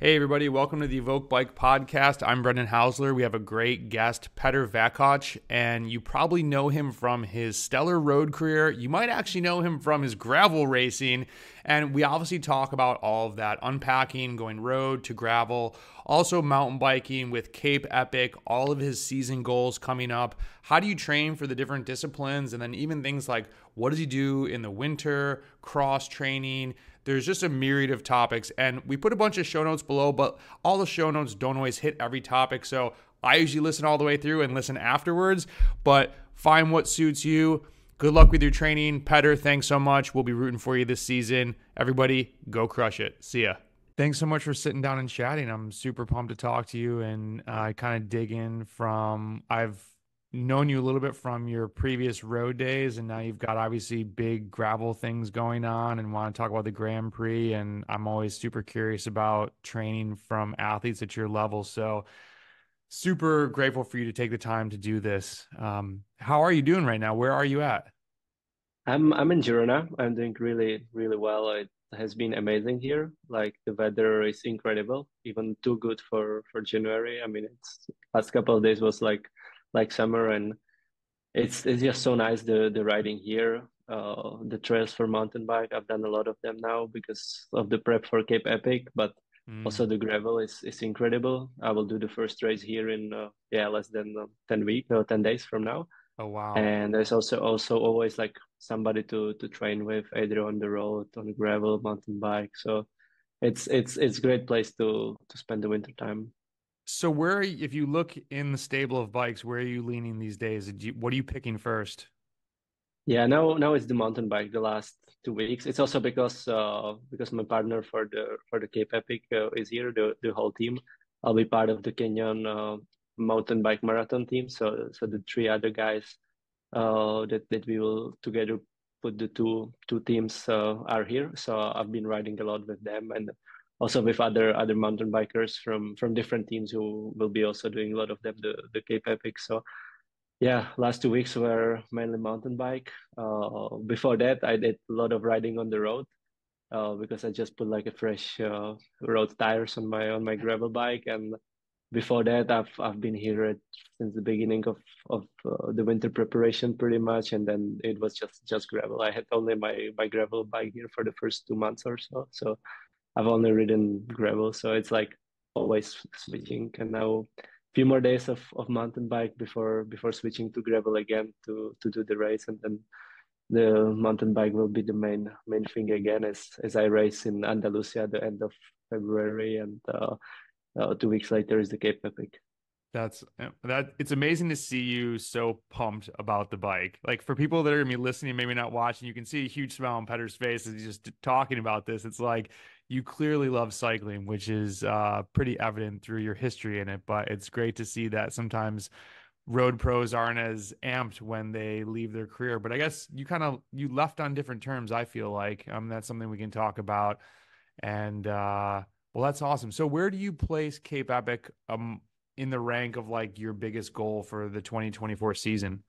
Hey, everybody, welcome to the Evoke Bike Podcast. I'm Brendan Hausler. We have a great guest, Petr Vakoc, and you probably know him from his stellar road career. You might actually know him from his gravel racing, and we obviously talk about all of that, unpacking, going road to gravel, also mountain biking with Cape Epic, all of his season goals coming up. How do you train for the different disciplines? And then even things like what does he do in the winter, cross training? There's just a myriad of topics, and we put a bunch of show notes below, but all the show notes don't always hit every topic. So I usually listen all the way through and listen afterwards, but find what suits you. Good luck with your training. Petr, thanks so much. We'll be rooting for you this season. Everybody, go crush it. See ya. Thanks so much for sitting down and chatting. I'm super pumped to talk to you and kind of dig in from, I've known you a little bit from your previous road days, and now you've got obviously big gravel things going on and want to talk about the Grand Prix. And I'm always super curious about training from athletes at your level. So super grateful for you to take the time to do this. How are you doing right now? Where are you at? I'm in Girona. I'm doing really well. It has been amazing here. Like the weather is incredible, even too good for January. I mean, it's last couple of days was like summer, and it's just so nice the riding here. The trails for mountain bike. I've done a lot of them now because of the prep for Cape Epic, but Mm. also the gravel is incredible. I will do the first race here in less than 10 days from now. Oh, wow. And there's also always like somebody to train with, either on the road, on gravel, mountain bike. So it's great place to spend the winter time. So where, if you look in the stable of bikes, where are you leaning these days? What are you picking first? Yeah, now it's the mountain bike the last 2 weeks. It's also because my partner for the Cape Epic is here, the whole team. I'll be part of the Kenyan mountain bike marathon team. So the three other guys that we will together put the two teams are here. So I've been riding a lot with them, and also with other mountain bikers from different teams who will be also doing a lot of them the Cape Epic. So yeah, last 2 weeks were mainly mountain bike. Before that, I did a lot of riding on the road because I just put like a fresh road tires on my gravel bike. And before that, I've been here since the beginning of the winter preparation pretty much, and then it was just gravel. I had only my gravel bike here for the first 2 months or so. So I've only ridden gravel, so it's like always switching. And now a few more days of mountain bike before switching to gravel again to do the race, and then the mountain bike will be the main thing again as I race in Andalusia at the end of February, and 2 weeks later is the Cape Epic. That it's amazing to see you so pumped about the bike. Like for people that are gonna be listening, maybe not watching, you can see a huge smile on Petter's face as he's just talking about this. It's like you clearly love cycling, which is pretty evident through your history in it. But it's great to see that sometimes road pros aren't as amped when they leave their career. But I guess you left on different terms, I feel like. That's something we can talk about. And well, that's awesome. So where do you place Cape Epic in the rank of like your biggest goal for the 2024 season?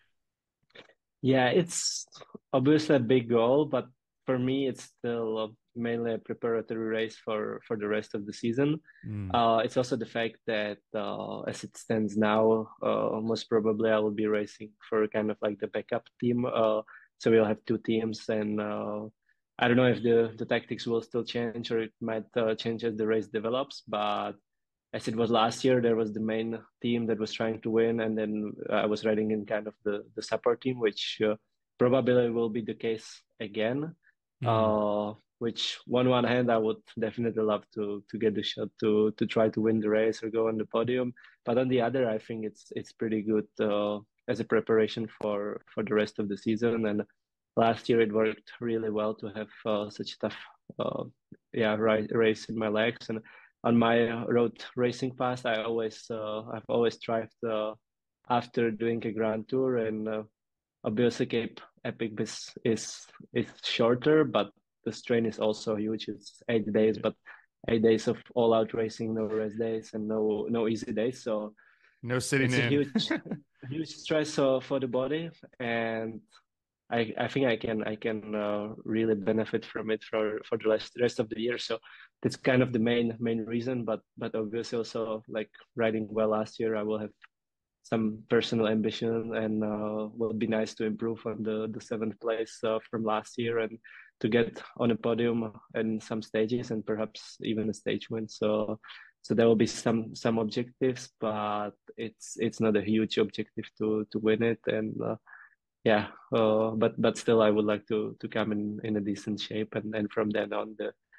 Yeah, it's obviously a big goal, but for me, it's still mainly a preparatory race for the rest of the season. Mm. It's also the fact that as it stands now, most probably I will be racing for kind of like the backup team. So we'll have two teams, and I don't know if the tactics will still change, or it might change as the race develops. But as it was last year, there was the main team that was trying to win, and then I was riding in kind of the support team, which probably will be the case again. Mm. Which on one hand, I would definitely love to get the shot to try to win the race or go on the podium, but on the other, I think it's pretty good as a preparation for the rest of the season. And last year, it worked really well to have such tough uh, race in my legs. And on my road racing past, I've always strived after doing a grand tour, and obviously Cape Epic is shorter, but the strain is also huge. It's 8 days, but 8 days of all out racing, no rest days, and no easy days. So No sitting it's a in. huge stress for the body, and I think I can really benefit from it for the rest of the year. So that's kind of the main reason. But obviously also like riding well last year, I will have some personal ambition, and would be nice to improve on the seventh place from last year, and to get on a podium in some stages, and perhaps even a stage win. So there will be some objectives, but it's not a huge objective to win it. And yeah, but still, I would like to come in a decent shape, and from then on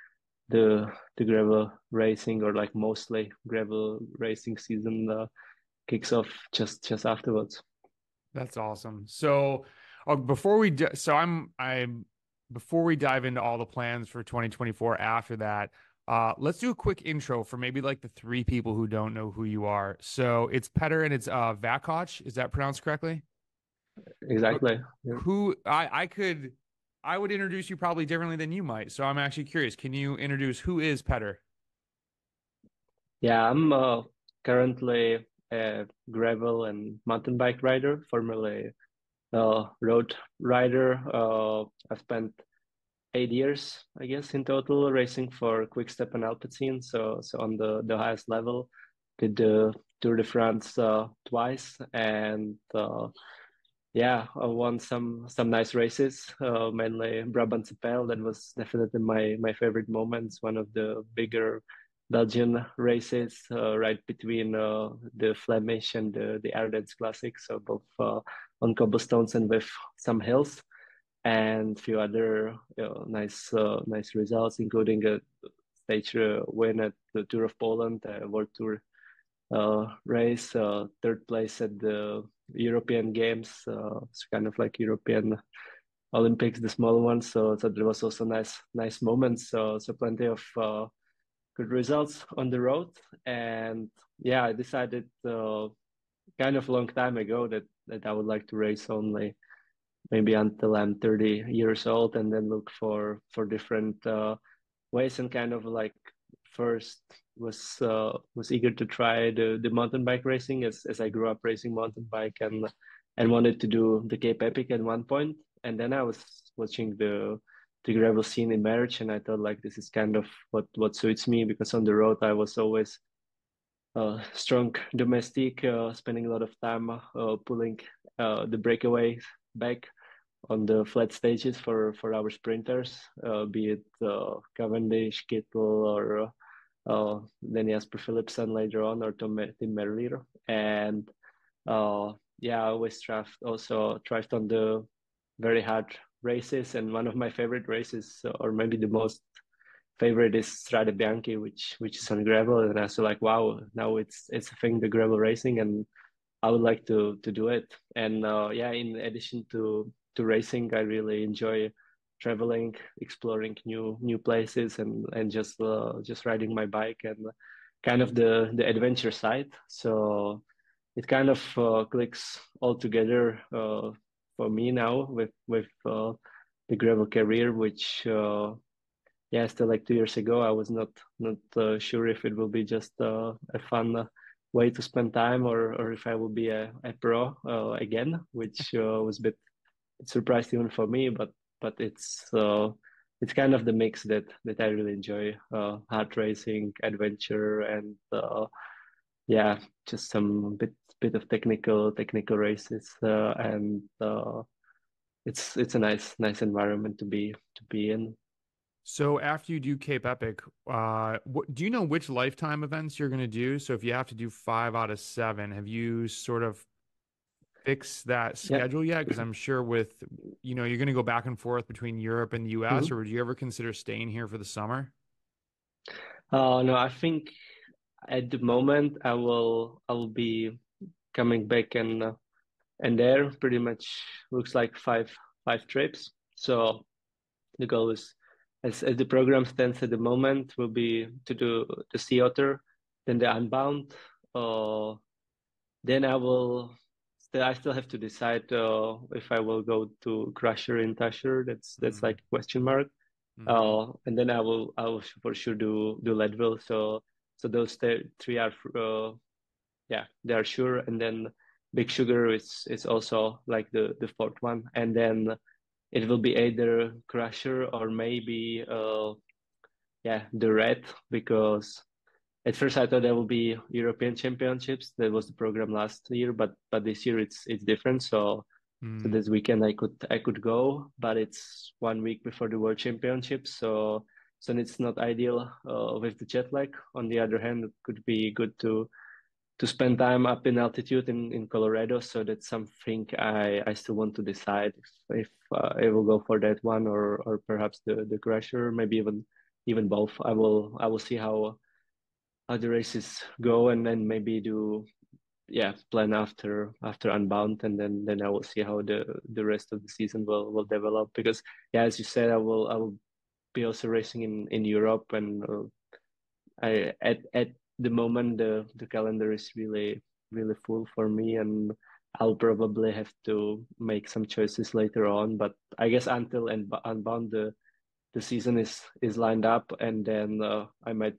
the gravel racing, or like mostly gravel racing season kicks off just afterwards. That's awesome. So, before we so I'm before we dive into all the plans for 2024 after that, let's do a quick intro for maybe like the three people who don't know who you are. So it's Petr and it's Vakoch. Is that pronounced correctly? Exactly. Yeah. Who I would introduce you probably differently than you might. So I'm actually curious. Can you introduce who is Petr? Yeah, I'm currently a gravel and mountain bike rider, formerly road rider. I spent 8 years, I guess, in total racing for Quick-Step and Alpecin. So on the highest level, did the Tour de France twice, and yeah, I won some nice races, mainly Brabant Pijl. That was definitely my favorite moments. One of the bigger Belgian races, right between the Flemish and the Ardennes Classic. So both on cobblestones and with some hills, and a few other nice results, including a stage win at the Tour of Poland, World Tour race, third place at the European Games. It's kind of like European Olympics, the small ones. So there was also nice moments. So plenty of good results on the road. And yeah, I decided kind of a long time ago that I would like to race only maybe until I'm 30 years old, and then look for different ways, and kind of like first was eager to try the mountain bike racing, as I grew up racing mountain bike, and wanted to do the Cape Epic at one point. And then I was watching the gravel scene emerge, and I thought like this is kind of what suits me, because on the road I was always strong domestic, spending a lot of time pulling the breakaway back on the flat stages for our sprinters, be it Cavendish, Kittel, or then Jasper Philipsen later on, or Tim Merlier. And yeah, I always thrived on the very hard races. And one of my favorite races, or maybe the most favorite, is Strade Bianche, which is on gravel. And I was like, wow, now it's a thing, the gravel racing, and I would like to do it. And yeah, in addition to racing, I really enjoy traveling, exploring new places, and just riding my bike, and kind of the adventure side. So it kind of clicks all together for me now with the gravel career, which yeah, still like 2 years ago, I was not sure if it will be just a fun way to spend time, or if I will be a pro again, which was a bit surprised even for me. But it's kind of the mix that I really enjoy: hard racing, adventure, and yeah, just some bit of technical races, and it's a nice environment to be in. So after you do Cape Epic, do you know which lifetime events you're going to do? So if you have to do 5 out of 7, have you sort of fixed that Yeah. schedule yet? Because I'm sure with, you're going to go back and forth between Europe and the US, or Mhm. would you ever consider staying here for the summer? No, I think at the moment I will be coming back, and there pretty much looks like five trips. So the goal is, as the program stands at the moment, will be to do the Sea Otter, then the Unbound. Then I still have to decide if I will go to Crusher in Tasher. That's like a question mark. Mm-hmm. And then I will for sure do Leadville. So those three are yeah, they are sure. And then Big Sugar is also like the fourth one. And then it will be either Crusher or maybe the Red, because at first I thought there will be European Championships. That was the program last year, but this year it's different. So Mm, this weekend I could go, but it's 1 week before the World Championships, so it's not ideal with the jet lag. On the other hand, it could be good to spend time up in altitude in Colorado. So that's something I still want to decide if I will go for that one, or perhaps the Crusher, maybe even both. I will see how the races go, and then maybe do plan after Unbound, and then I will see how the rest of the season will develop. Because as you said, I will be also racing in Europe, and I at the moment the calendar is really full for me, and I'll probably have to make some choices later on. But I guess until Unbound, the season is lined up, and then I might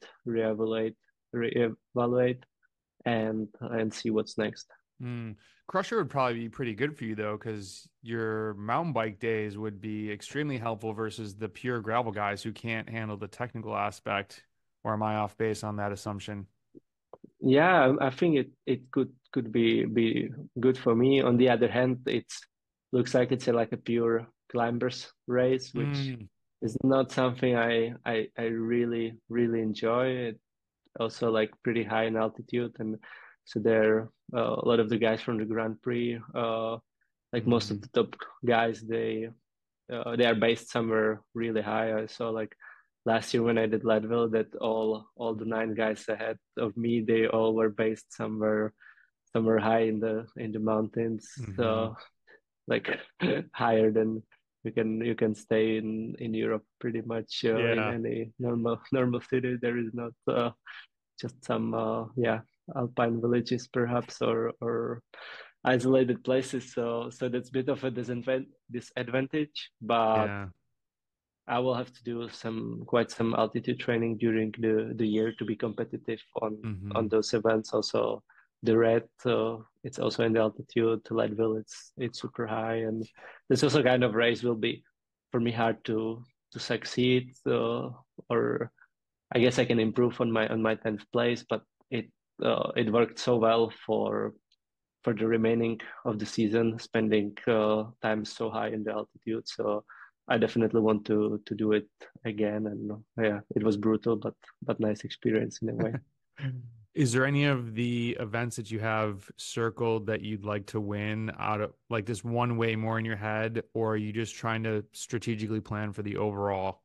reevaluate and see what's next. mm. Crusher would probably be pretty good for you though, because your mountain bike days would be extremely helpful versus the pure gravel guys who can't handle the technical aspect. Or am I off base on that assumption? Yeah, I think it could be good for me. On the other hand, it's looks like it's like a pure climbers race, which Mm, is not something I really enjoy. It also like pretty high in altitude, and so there a lot of the guys from the Grand Prix, like most of mm, the top guys, they are based somewhere really high. I saw like last year when I did Leadville that all the 9 guys ahead of me, they all were based somewhere high in the mountains, hmm. like higher than you can stay in Europe pretty much in Yeah. any normal city. There is not just some alpine villages perhaps, or isolated places. So that's a bit of a disadvantage, but Yeah. I will have to do quite some altitude training during the year to be competitive on Hmm. those events. Also, the red, it's also in the altitude. Leadville, it's super high, and this also kind of race will be for me hard to succeed. Or I guess I can improve on my 10th place, but it worked so well for the remaining of the season, spending time so high in the altitude. So I definitely want to do it again. And yeah, it was brutal, but nice experience in a way. Is there any of the events that you have circled that you'd like to win out of like this one way more in your head, or are you just trying to strategically plan for the overall?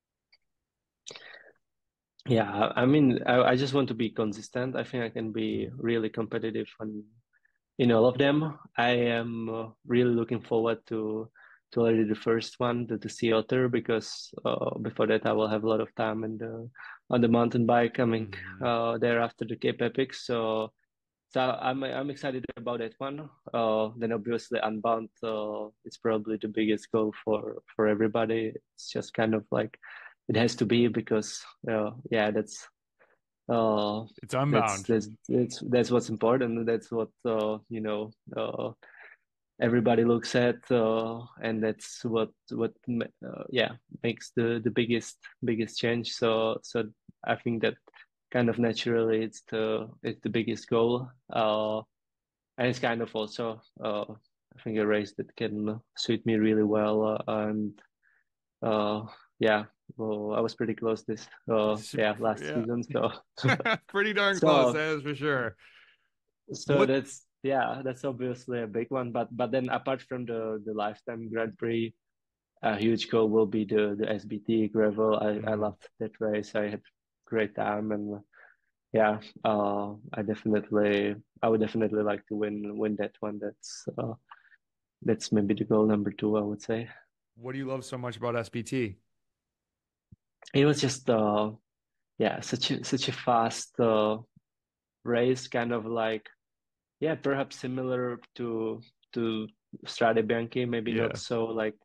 Yeah, I mean, I just want to be consistent. I think I can be Mm. really competitive in all of them. I am really looking forward to already the first one, the Sea Otter, because before that I will have a lot of time on the mountain bike coming Mhm. there after the Cape Epic. So I'm excited about that one. Then obviously Unbound, it's probably the biggest goal for everybody. It's just kind of like it has to be because uh, It's that's Unbound. that's that's what's important. That's what everybody looks at, and that's what makes the biggest change. So I think that kind of naturally it's the biggest goal, and it's kind of also I think a race that can suit me really well, and uh, yeah. Well, I was pretty close this last Yeah. season, so Pretty darn close, so that is for sure. so What that's obviously a big one. But then apart from the lifetime Grand Prix, a huge goal will be the SBT gravel. I mm, loved that race. I had great time, and yeah, I would definitely like to win that one. That's maybe the goal number two, I would say. what do you love so much about SBT? It was just such a fast race, kind of like perhaps similar to Strade Bianchi, maybe not Yeah. so like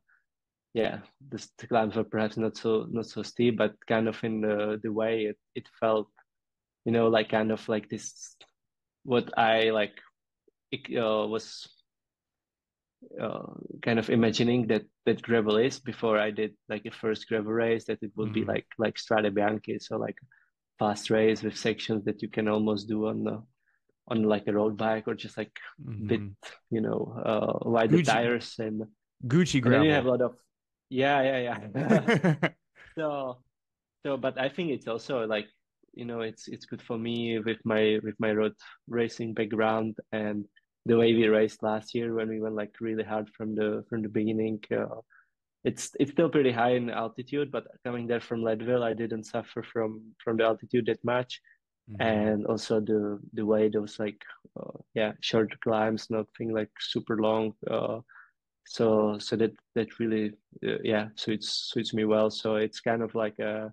the climbs were perhaps not so steep, but kind of in the way it felt, like kind of like this what I like it, was uh, kind of imagining that gravel is before I did like a first gravel race, that it would be Hmm. like Strade Bianche, so like fast race with sections that you can almost do on like a road bike, or just like bit, Hmm. wider Gucci tires, Gucci and then you have a gravel. lot of, yeah. So but I think it's also like, it's good for me with my road racing background, and the way we raced last year when we went like really hard from the beginning. It's still pretty high in altitude, but coming there from Leadville, I didn't suffer from the altitude that much, Hmm. and also the way those like short climbs, nothing like super long. So that really suits me well. So it's kind of like a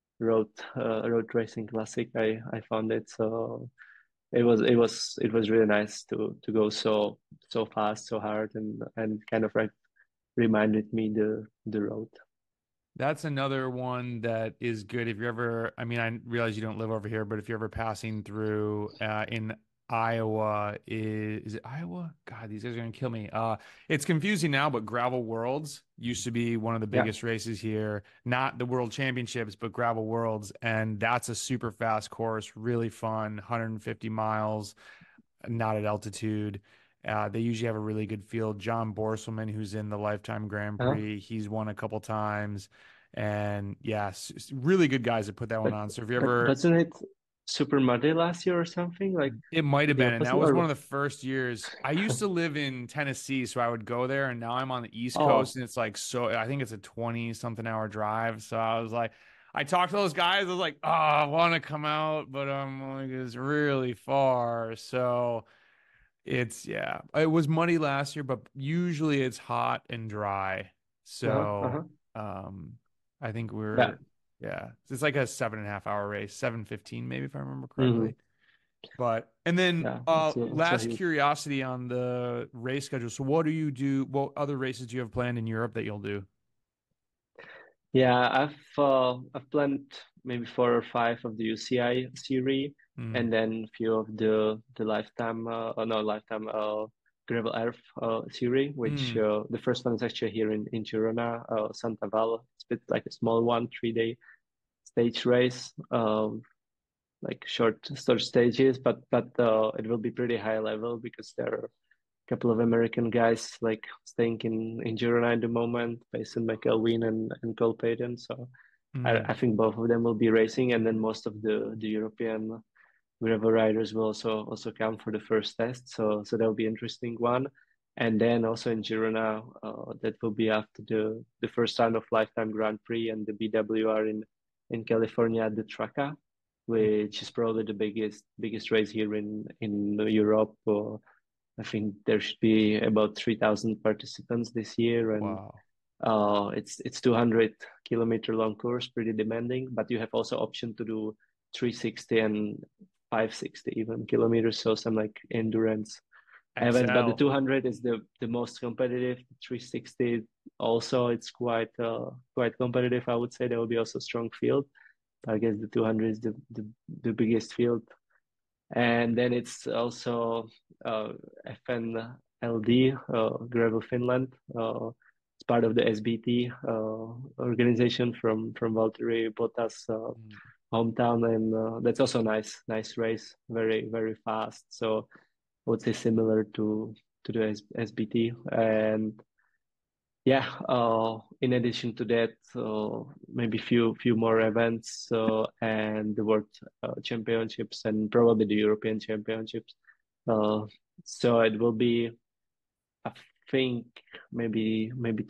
road racing classic. I found it, so it was really nice to go so fast, so hard, and kind of like reminded me the road. That's another one that is good if you're ever, I mean, I realize you don't live over here, but if you're ever passing through in Iowa, is it Iowa? God, these guys are gonna kill me. It's confusing now, but Gravel Worlds used to be one of the Yeah. biggest races here, not the World Championships, but Gravel Worlds, and that's a super fast course, really fun, 150 miles, not at altitude. They usually have a really good field. John Borselman, who's in the Lifetime Grand Uh-huh. Prix, he's won a couple times. And yes, really good guys that put that one But on. So if you but ever, wasn't it super muddy last year or something like it might have the been. And that opposite? was one of Or the first years. I used to live in Tennessee, so I would go there. And now I'm on the East Coast, oh, and it's like, so I think it's a 20 something hour drive. So I was like, I talked to those guys. I was like, oh, I want to come out, but I'm like, it's really far. So. It's yeah. It was muddy last year, but usually it's hot and dry. So uh-huh. I think Yeah. yeah. It's like a 7.5 hour race, 7:15 maybe if I remember Hmm. correctly. But and then Yeah, it's a last huge. curiosity on the race schedule. So what do you do? What other races do you have planned in Europe that you'll do? Yeah, I've planned maybe 4 or 5 of the UCI series, Mm, and then a few of the lifetime no lifetime Gravel Earth series, which mm. the first one is actually here in Girona, Santa Val. It's a bit like a small one, 3 day stage race, like short stages, but it will be pretty high level because there are a couple of American guys like staying in Girona at the moment, Mason McElween and Cole Payton. So I Mm. think both of them will be racing, and then most of the European gravel riders will also come for the first test. So that'll be interesting one. And then also in Girona, that will be after the first round of Lifetime Grand Prix and the BWR in California at the Traca, which is probably the biggest race here in Europe. I think there should be about 3,000 participants this year, and Wow. it's 200-kilometer long course, pretty demanding. But you have also option to do 360 and 560 even kilometers, so some like endurance events. But the XL. 200 is the most competitive. 360 also, it's quite competitive. I would say there will be also strong field. I guess the 200 is the biggest field, and then it's also FNLD, Gravel Finland. It's part of the SBT organization from Valtteri Bottas' Mm. hometown, and that's also a nice race, very very fast. So I would say similar to the SBT, and yeah, in addition to that, maybe few more events, and the World Championships, and probably the European Championships. Uh, so it will be, I think, maybe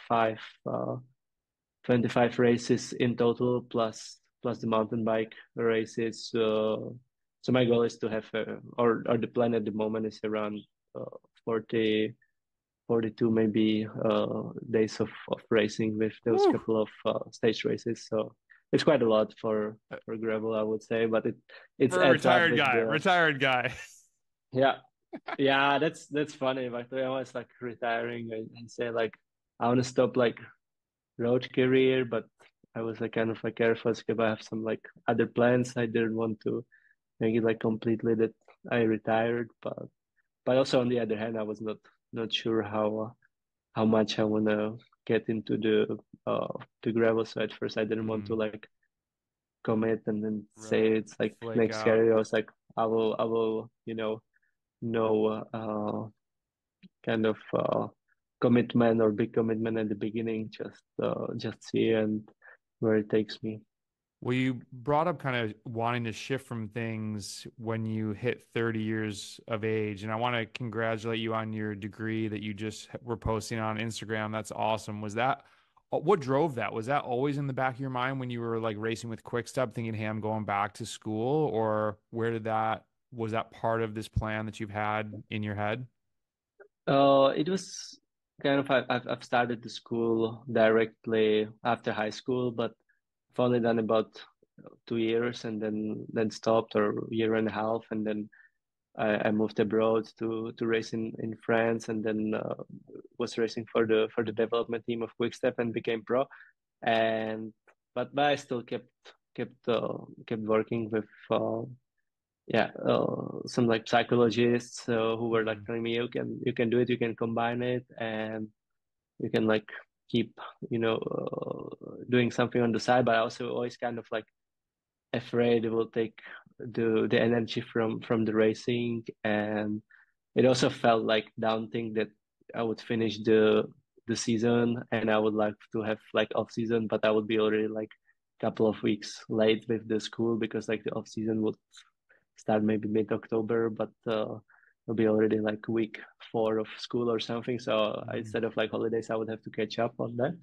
25 races in total, plus the mountain bike races. So my goal is to have, or the plan at the moment is around 40 42 maybe days of racing with those Woo. couple of stage races. So it's quite a lot for gravel, I would say, but it For a adds up retired with guy, the, retired guy. yeah, yeah. That's funny. But I was like retiring and say like I want to stop like road career, but I was like kind of like careful because I have some like other plans. I didn't want to make it like completely that I retired, but also on the other hand, I was not not sure how much I wanna get into the gravel. So at first I didn't want to Mm, like commit and then say right. it's like Flake next out. career. I was like, I will, no kind of commitment or big commitment at the beginning. Just see and where it takes me. Well, you brought up kind of wanting to shift from things when you hit 30 years of age. And I want to congratulate you on your degree that you just were posting on Instagram. That's awesome. Was that what drove that? Was that always in the back of your mind when you were like racing with Quick Step, thinking, hey, I'm going back to school? Or was that part of this plan that you've had in your head? It was kind of I've started the school directly after high school, but I've only done about 2 years and then stopped, or year and a half, and then I moved abroad to race in France, and then was racing for the development team of Quickstep and became pro. And but I still kept working with some like psychologists who were like Mm, telling me you can do it, you can combine it, and you can like keep doing something on the side. But I also always kind of like afraid it will take the energy from the racing, and it also felt like daunting that I would finish the season and I would like to have like off season, but I would be already like a couple of weeks late with the school because like the off season would start maybe mid October, but it'll be already like week 4 of school or something. So mm, instead of like holidays, I would have to catch up on that.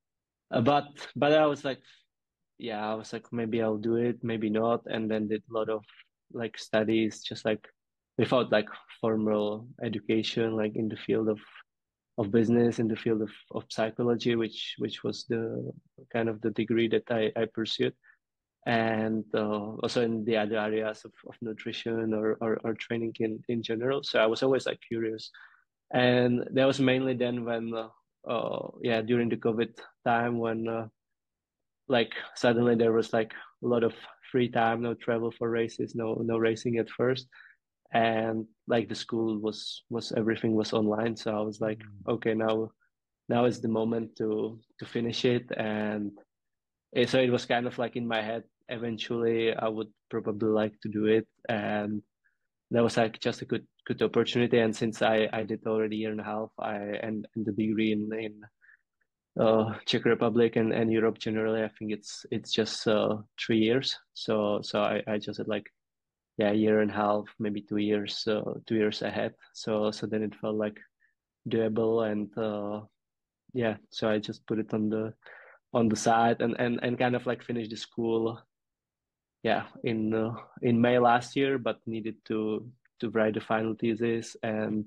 But I was like, yeah, I was like, maybe I'll do it, maybe not, and then did a lot of like studies, just like without like formal education, like in the field of business, in the field of psychology, which was the kind of the degree that I pursued, and also in the other areas of nutrition or training in general. So I was always like curious, and that was mainly then when yeah, during the COVID time when like suddenly there was like a lot of free time, no travel for races, no racing at first, and like the school was everything was online. So I was like, mm. okay, now is the moment to finish it, and so it was kind of like in my head. Eventually, I would probably like to do it, and that was like just a good opportunity. And since I did already a year and a half, and the degree in Czech Republic and Europe generally, I think it's just 3 years. So I just had like, yeah, a year and a half, maybe 2 years, 2 years ahead. So then it felt like doable, and yeah, so I just put it on the side and kind of like finished the school, yeah, in May last year, but needed to write the final thesis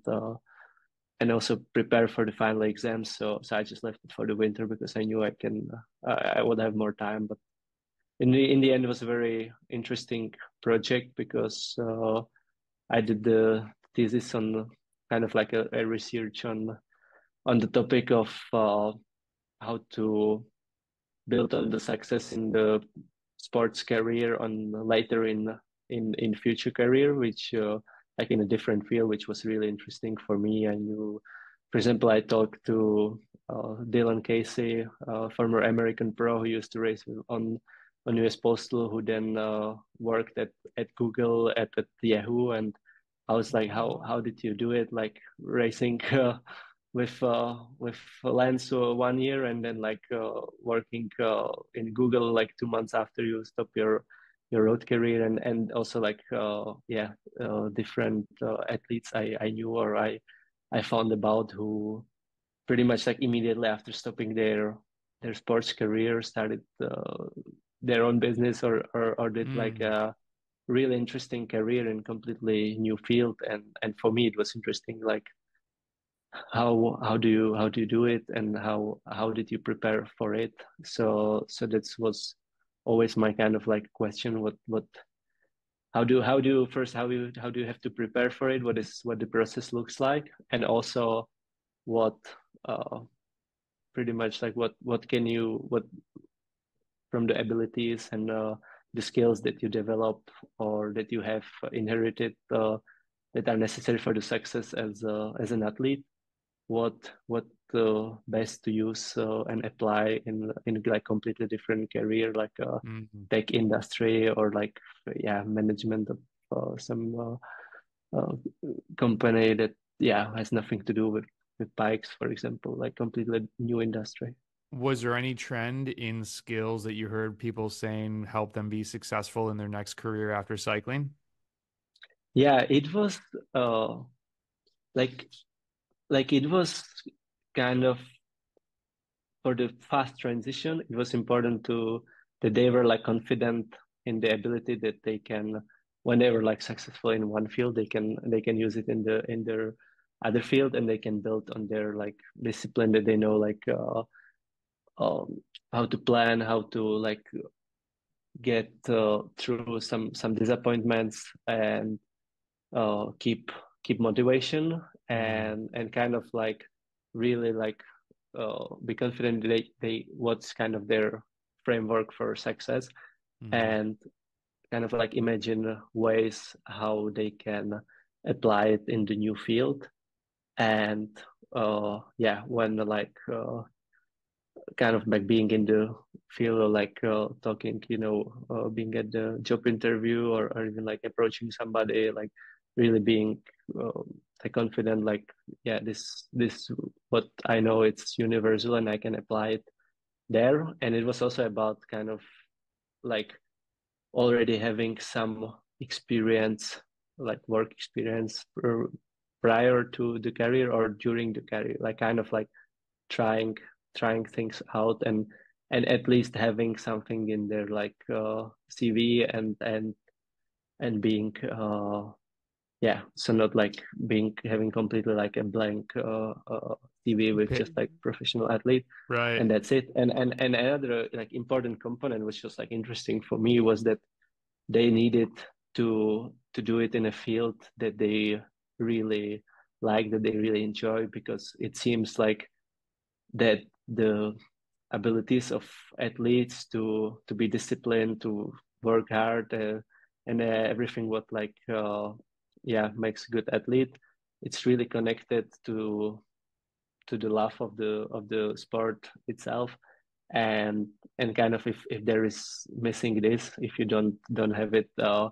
and also prepare for the final exams. So I just left it for the winter because I knew I would have more time. But in the end, it was a very interesting project because I did the thesis on kind of like a research on the topic of how to build on the success in the sports career on later in future career, which like in a different field, which was really interesting for me. I knew, for example, I talked to Dylan Casey, former American pro who used to race on US Postal, who then worked at Google, at Yahoo, and I was like, how did you do it? Like racing with Lens 1 year, and then like working in Google like 2 months after you stop your road career, and also like yeah, different athletes I knew or I found about who pretty much like immediately after stopping their sports career started their own business or did like Mm. a really interesting career in completely new field. And for me it was interesting, like how do you do it, and how did you prepare for it. So that was always my kind of like question, what how do you first how do you have to prepare for it, what the process looks like, and also what uh pretty much like what can you what from the abilities and the skills that you develop or that you have inherited that are necessary for the success as an athlete. what best to use and apply in like completely different career, like Mm-hmm. tech industry or like yeah, management of some company that yeah has nothing to do with bikes, for example, like completely new industry. Was there any trend in skills that you heard people saying help them be successful in their next career after cycling? Yeah, it was uh like it was kind of for the fast transition. It was important to that they were like confident in the ability that they can, when they were like successful in one field, they can use it in their other field, and they can build on their like discipline that they know, like how to plan, how to like get through some disappointments, and keep motivation, Mm-hmm. and kind of like really like be confident they what's kind of their framework for success, Mm-hmm. and kind of like imagine ways how they can apply it in the new field. And yeah, when like kind of like being in the field, or like talking, being at the job interview, or even like approaching somebody, like really being like confident, like yeah, this what I know, it's universal and I can apply it there. And it was also about kind of like already having some experience, like work experience prior to the career or during the career, like kind of like trying trying things out, and at least having something in their like CV, and being yeah, so not like being having completely like a blank CV with just like professional athlete, Right. and that's it. And another like important component, which was like interesting for me, was that they needed to do it in a field that they really like, that they really enjoy, because it seems like that the abilities of athletes to be disciplined, to work hard, and everything what like yeah makes a good athlete, it's really connected to the love of the sport itself. And kind of if there is missing this, if you don't have it,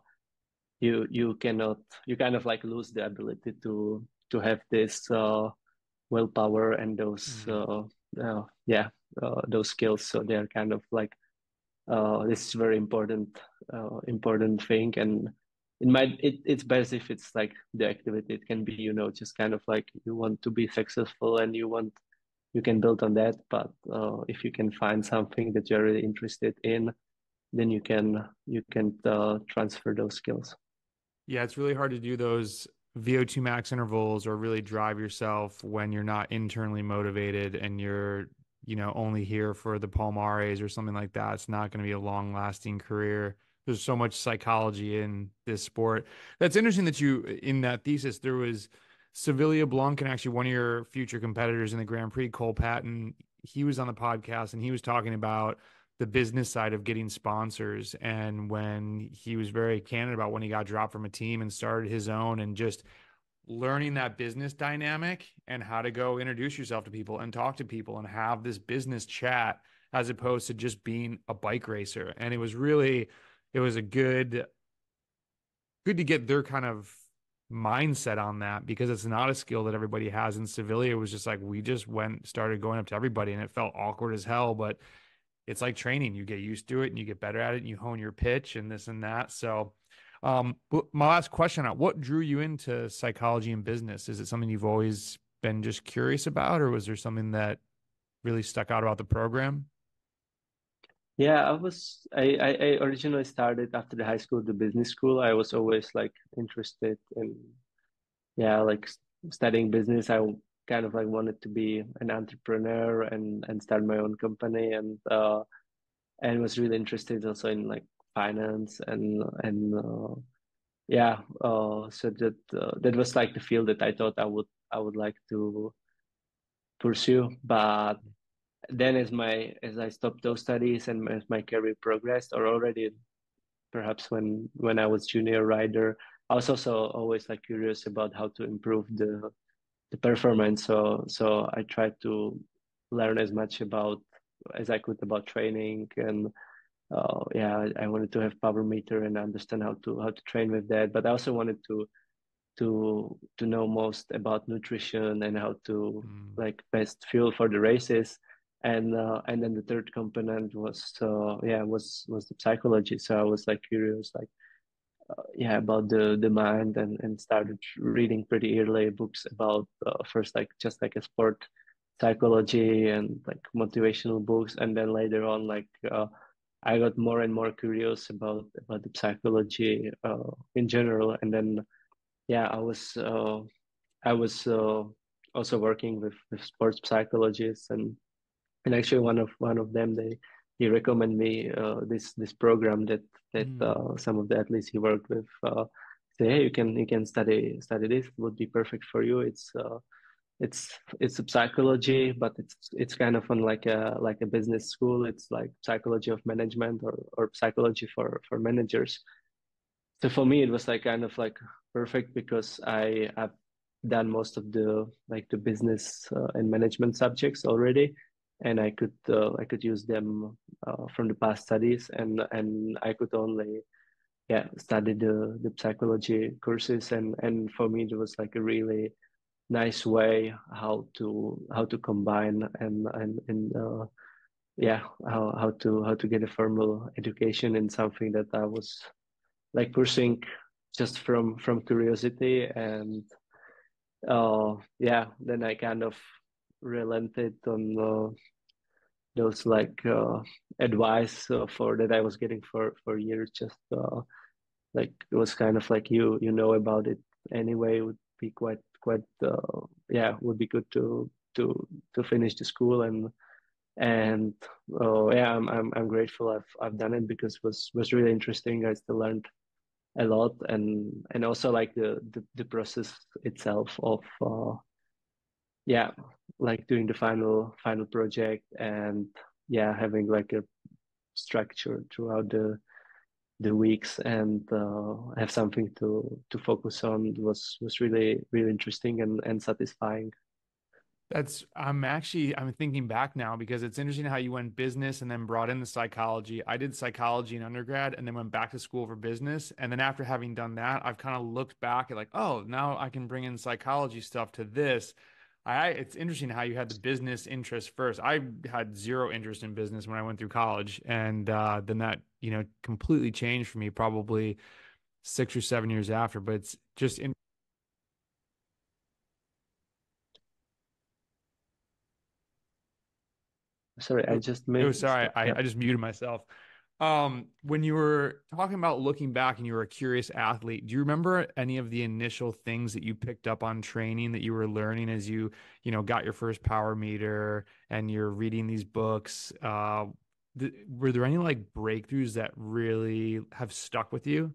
you cannot, you kind of like lose the ability to have this willpower and those Mm-hmm. yeah those skills. So they're kind of like this is very important thing. And it's best if it's like the activity, it can be, just kind of like you want to be successful and you can build on that. But if you can find something that you're really interested in, then you can transfer those skills. Yeah, it's really hard to do those VO2 max intervals or really drive yourself when you're not internally motivated and you're, only here for the Palmares or something like that. It's not going to be a long-lasting career. There's so much psychology in this sport. That's interesting that in that thesis, there was Sevilla Blanc, and actually one of your future competitors in the Grand Prix, Cole Patton. He was on the podcast and he was talking about the business side of getting sponsors. And when he was very candid about when he got dropped from a team and started his own, and just learning that business dynamic and how to go introduce yourself to people and talk to people and have this business chat as opposed to just being a bike racer. And it was a good to get their kind of mindset on that, because it's not a skill that everybody has. In Sevilla, it was just like we just started going up to everybody and it felt awkward as hell, but it's like training. You get used to it and you get better at it and you hone your pitch and this and that. So, my last question, what drew you into psychology and business? Is it something you've always been just curious about, or was there something that really stuck out about the program? Yeah, I originally started after the high school, the business school. I was always like interested in, yeah, like studying business. I kind of like wanted to be an entrepreneur and start my own company, and was really interested also in like finance, and yeah, so that was like the field that I thought I would like to pursue. But then as I stopped those studies and as my career progressed, or already perhaps when I was junior rider, I was also always like curious about how to improve the performance. So I tried to learn as much about as I could about training, and yeah, I wanted to have power meter and understand how to train with that. But I also wanted to know most about nutrition and how to Mm. like best fuel for the races. And then the third component was yeah was the psychology. So I was like curious like yeah about the mind, and started reading pretty early books about first like just like a sport psychology and like motivational books, and then later on like I got more and more curious about the psychology in general. And then yeah, I was also working with sports psychologists, and actually one of them, he recommended me this program that Mm. some of the athletes he worked with say, hey, you can study this, it would be perfect for you. It's a psychology, but it's kind of on like a business school. It's like psychology of management, or psychology for managers. So for me, it was like kind of like perfect because I've done most of the like the business and management subjects already, and I could use them from the past studies, and I could only yeah study the psychology courses, and for me it was like a really nice way how to combine and yeah how to get a formal education in something that I was like pursuing just from curiosity. And yeah, then I kind of relented on those like advice for that I was getting for years. Just like it was kind of like you know about it anyway. It would be quite yeah, would be good to finish the school. And yeah, I'm grateful I've done it, because it was really interesting. I still learned a lot, and also like the process itself of yeah like doing the final project, and yeah having like a structure throughout the weeks, and have something to focus on was really interesting and satisfying. I'm thinking back now because it's interesting how you went business and then brought in the psychology. I did psychology in undergrad and then went back to school for business. And then after having done that, I've kind of looked back at like, oh, now I can bring in psychology stuff to this. It's interesting how you had the business interest first. I had zero interest in business when I went through college, and then that, completely changed for me probably 6 or 7 years after. But it's just in. Sorry, I just Oh, missed sorry, that. I, Yeah. I just muted myself. When you were talking about looking back and you were a curious athlete, do you remember any of the initial things that you picked up on training that you were learning as got your first power meter and you're reading these books? Were there any like breakthroughs that really have stuck with you?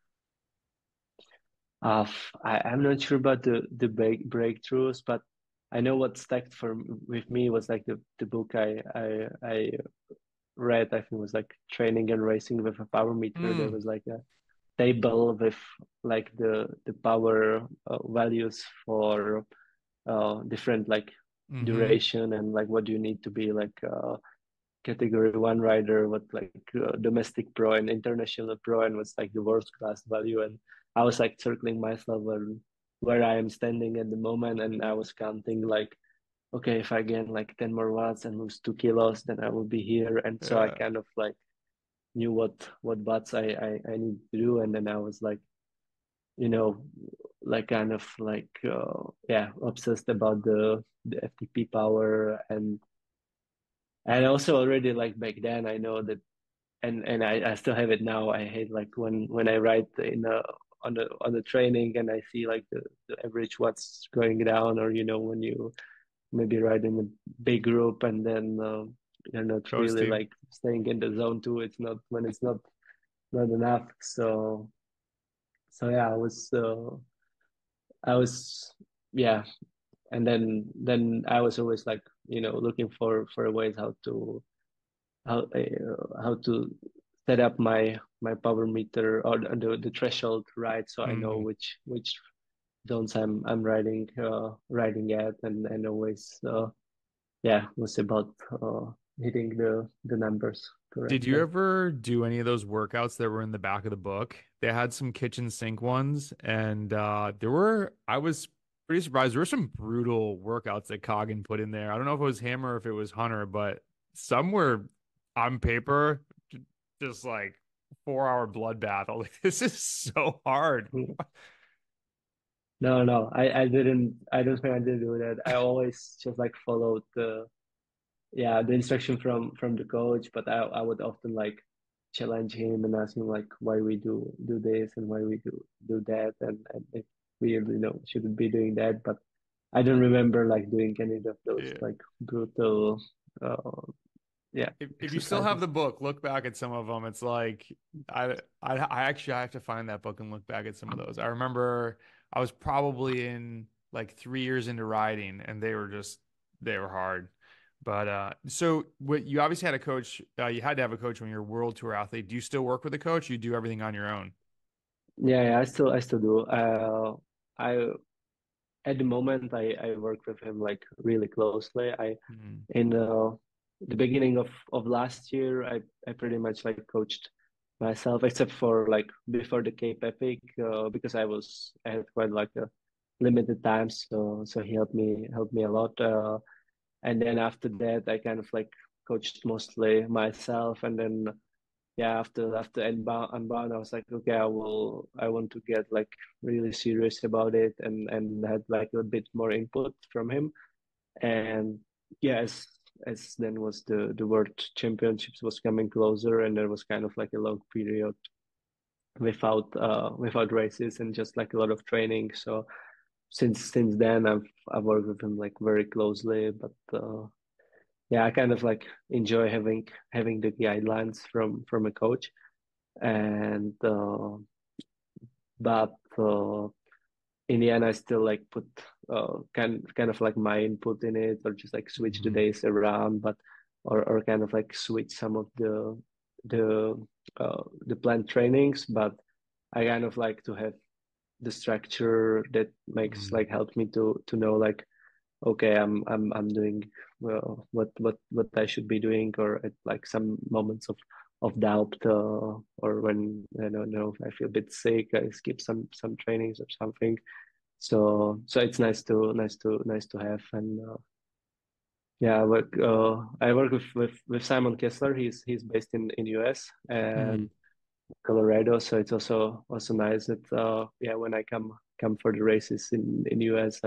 I'm not sure about the breakthroughs, but I know what stuck with me was like the book I read. I think was like Training and Racing with a Power Meter. There Mm, was like a table with like the power values for different like mm-hmm. duration, and like what do you need to be like category one rider, what like domestic pro and international pro, and what's like the world class value. And I was like circling myself where I am standing at the moment, and I was counting like, okay, if I gain like 10 more watts and lose 2 kilos, then I will be here. And so I Yeah. kind of like knew what watts I need to do. And then I was like, you know, like kind of like yeah, obsessed about the FTP power. And also already like back then I know that, and I still have it now. I hate like when I write in on the training, and I see like the average watts going down, or when you maybe ride in a big group, and then you're not really Ghosting. like staying in the zone too. It's not when it's not enough. So yeah, I was yeah, and then I was always like looking for ways how to set up my power meter, or the threshold right, so I know Mm, which zones I'm riding at, and always was about hitting the numbers Did you correctly. ever do any of those workouts that were in the back of the book? They had some kitchen sink ones, and I was pretty surprised. There were some brutal workouts that Coggin put in there. I don't know if it was him or if it was Hunter, but some were on paper just like 4 hour bloodbath. I was like, this is so hard. Mm. No, no, I didn't. I don't think I did do that. I always just like followed the instruction from the coach, but I would often like challenge him and ask him like why we do this and why we do that, and if we really know shouldn't be doing that. But I don't remember like doing any of those Yeah. like brutal uh If you still have exercises. the book, look back at some of them. It's like I have to find that book and look back at some of those. I remember I was probably in like 3 years into riding, and they were hard. But so what you obviously had a coach. You had to have a coach when you're a world tour athlete. Do you still work with a coach? You do everything on your own? Yeah, I still do. I At the moment I work with him like really closely. I Mhm. In the beginning of last year, I pretty much like coached myself, except for like before the Cape Epic, because I had quite like a limited time, so he helped me a lot. And then after that, I kind of like coached mostly myself, and then yeah, after Unbound, I was like, okay, I want to get like really serious about it, and had like a bit more input from him. And yeah, as then was the World Championships was coming closer, and there was kind of like a long period without races and just like a lot of training. So since then, I've worked with him like very closely. But yeah, I kind of like enjoy having the guidelines from a coach, and but in the end, I still like put kind of like my input in it, or just like switch the Mhm. days around, but or kind of like switch some of the the planned trainings. But I kind of like to have the structure that makes Mhm. like help me to know like okay, I'm doing well what I should be doing, or at like some moments of doubt, or when I don't know if I feel a bit sick, I skip some trainings or something. So it's nice to have. And yeah, I work with Simon Kessler. He's based in US Mhm. and Colorado, so it's also nice that when I come for the races in US,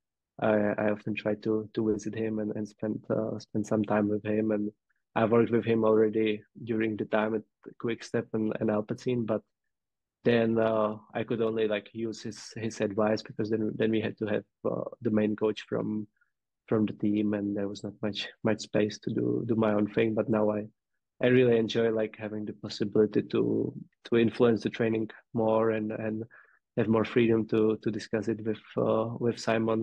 I often try to visit him and spend some time with him. And I've worked with him already during the time at Quick Step and Alpecin, but then I could only like use his advice, because then we had to have the main coach from the team, and there was not much space to do my own thing. But now I really enjoy like having the possibility to influence the training more, and have more freedom to discuss it with Simon,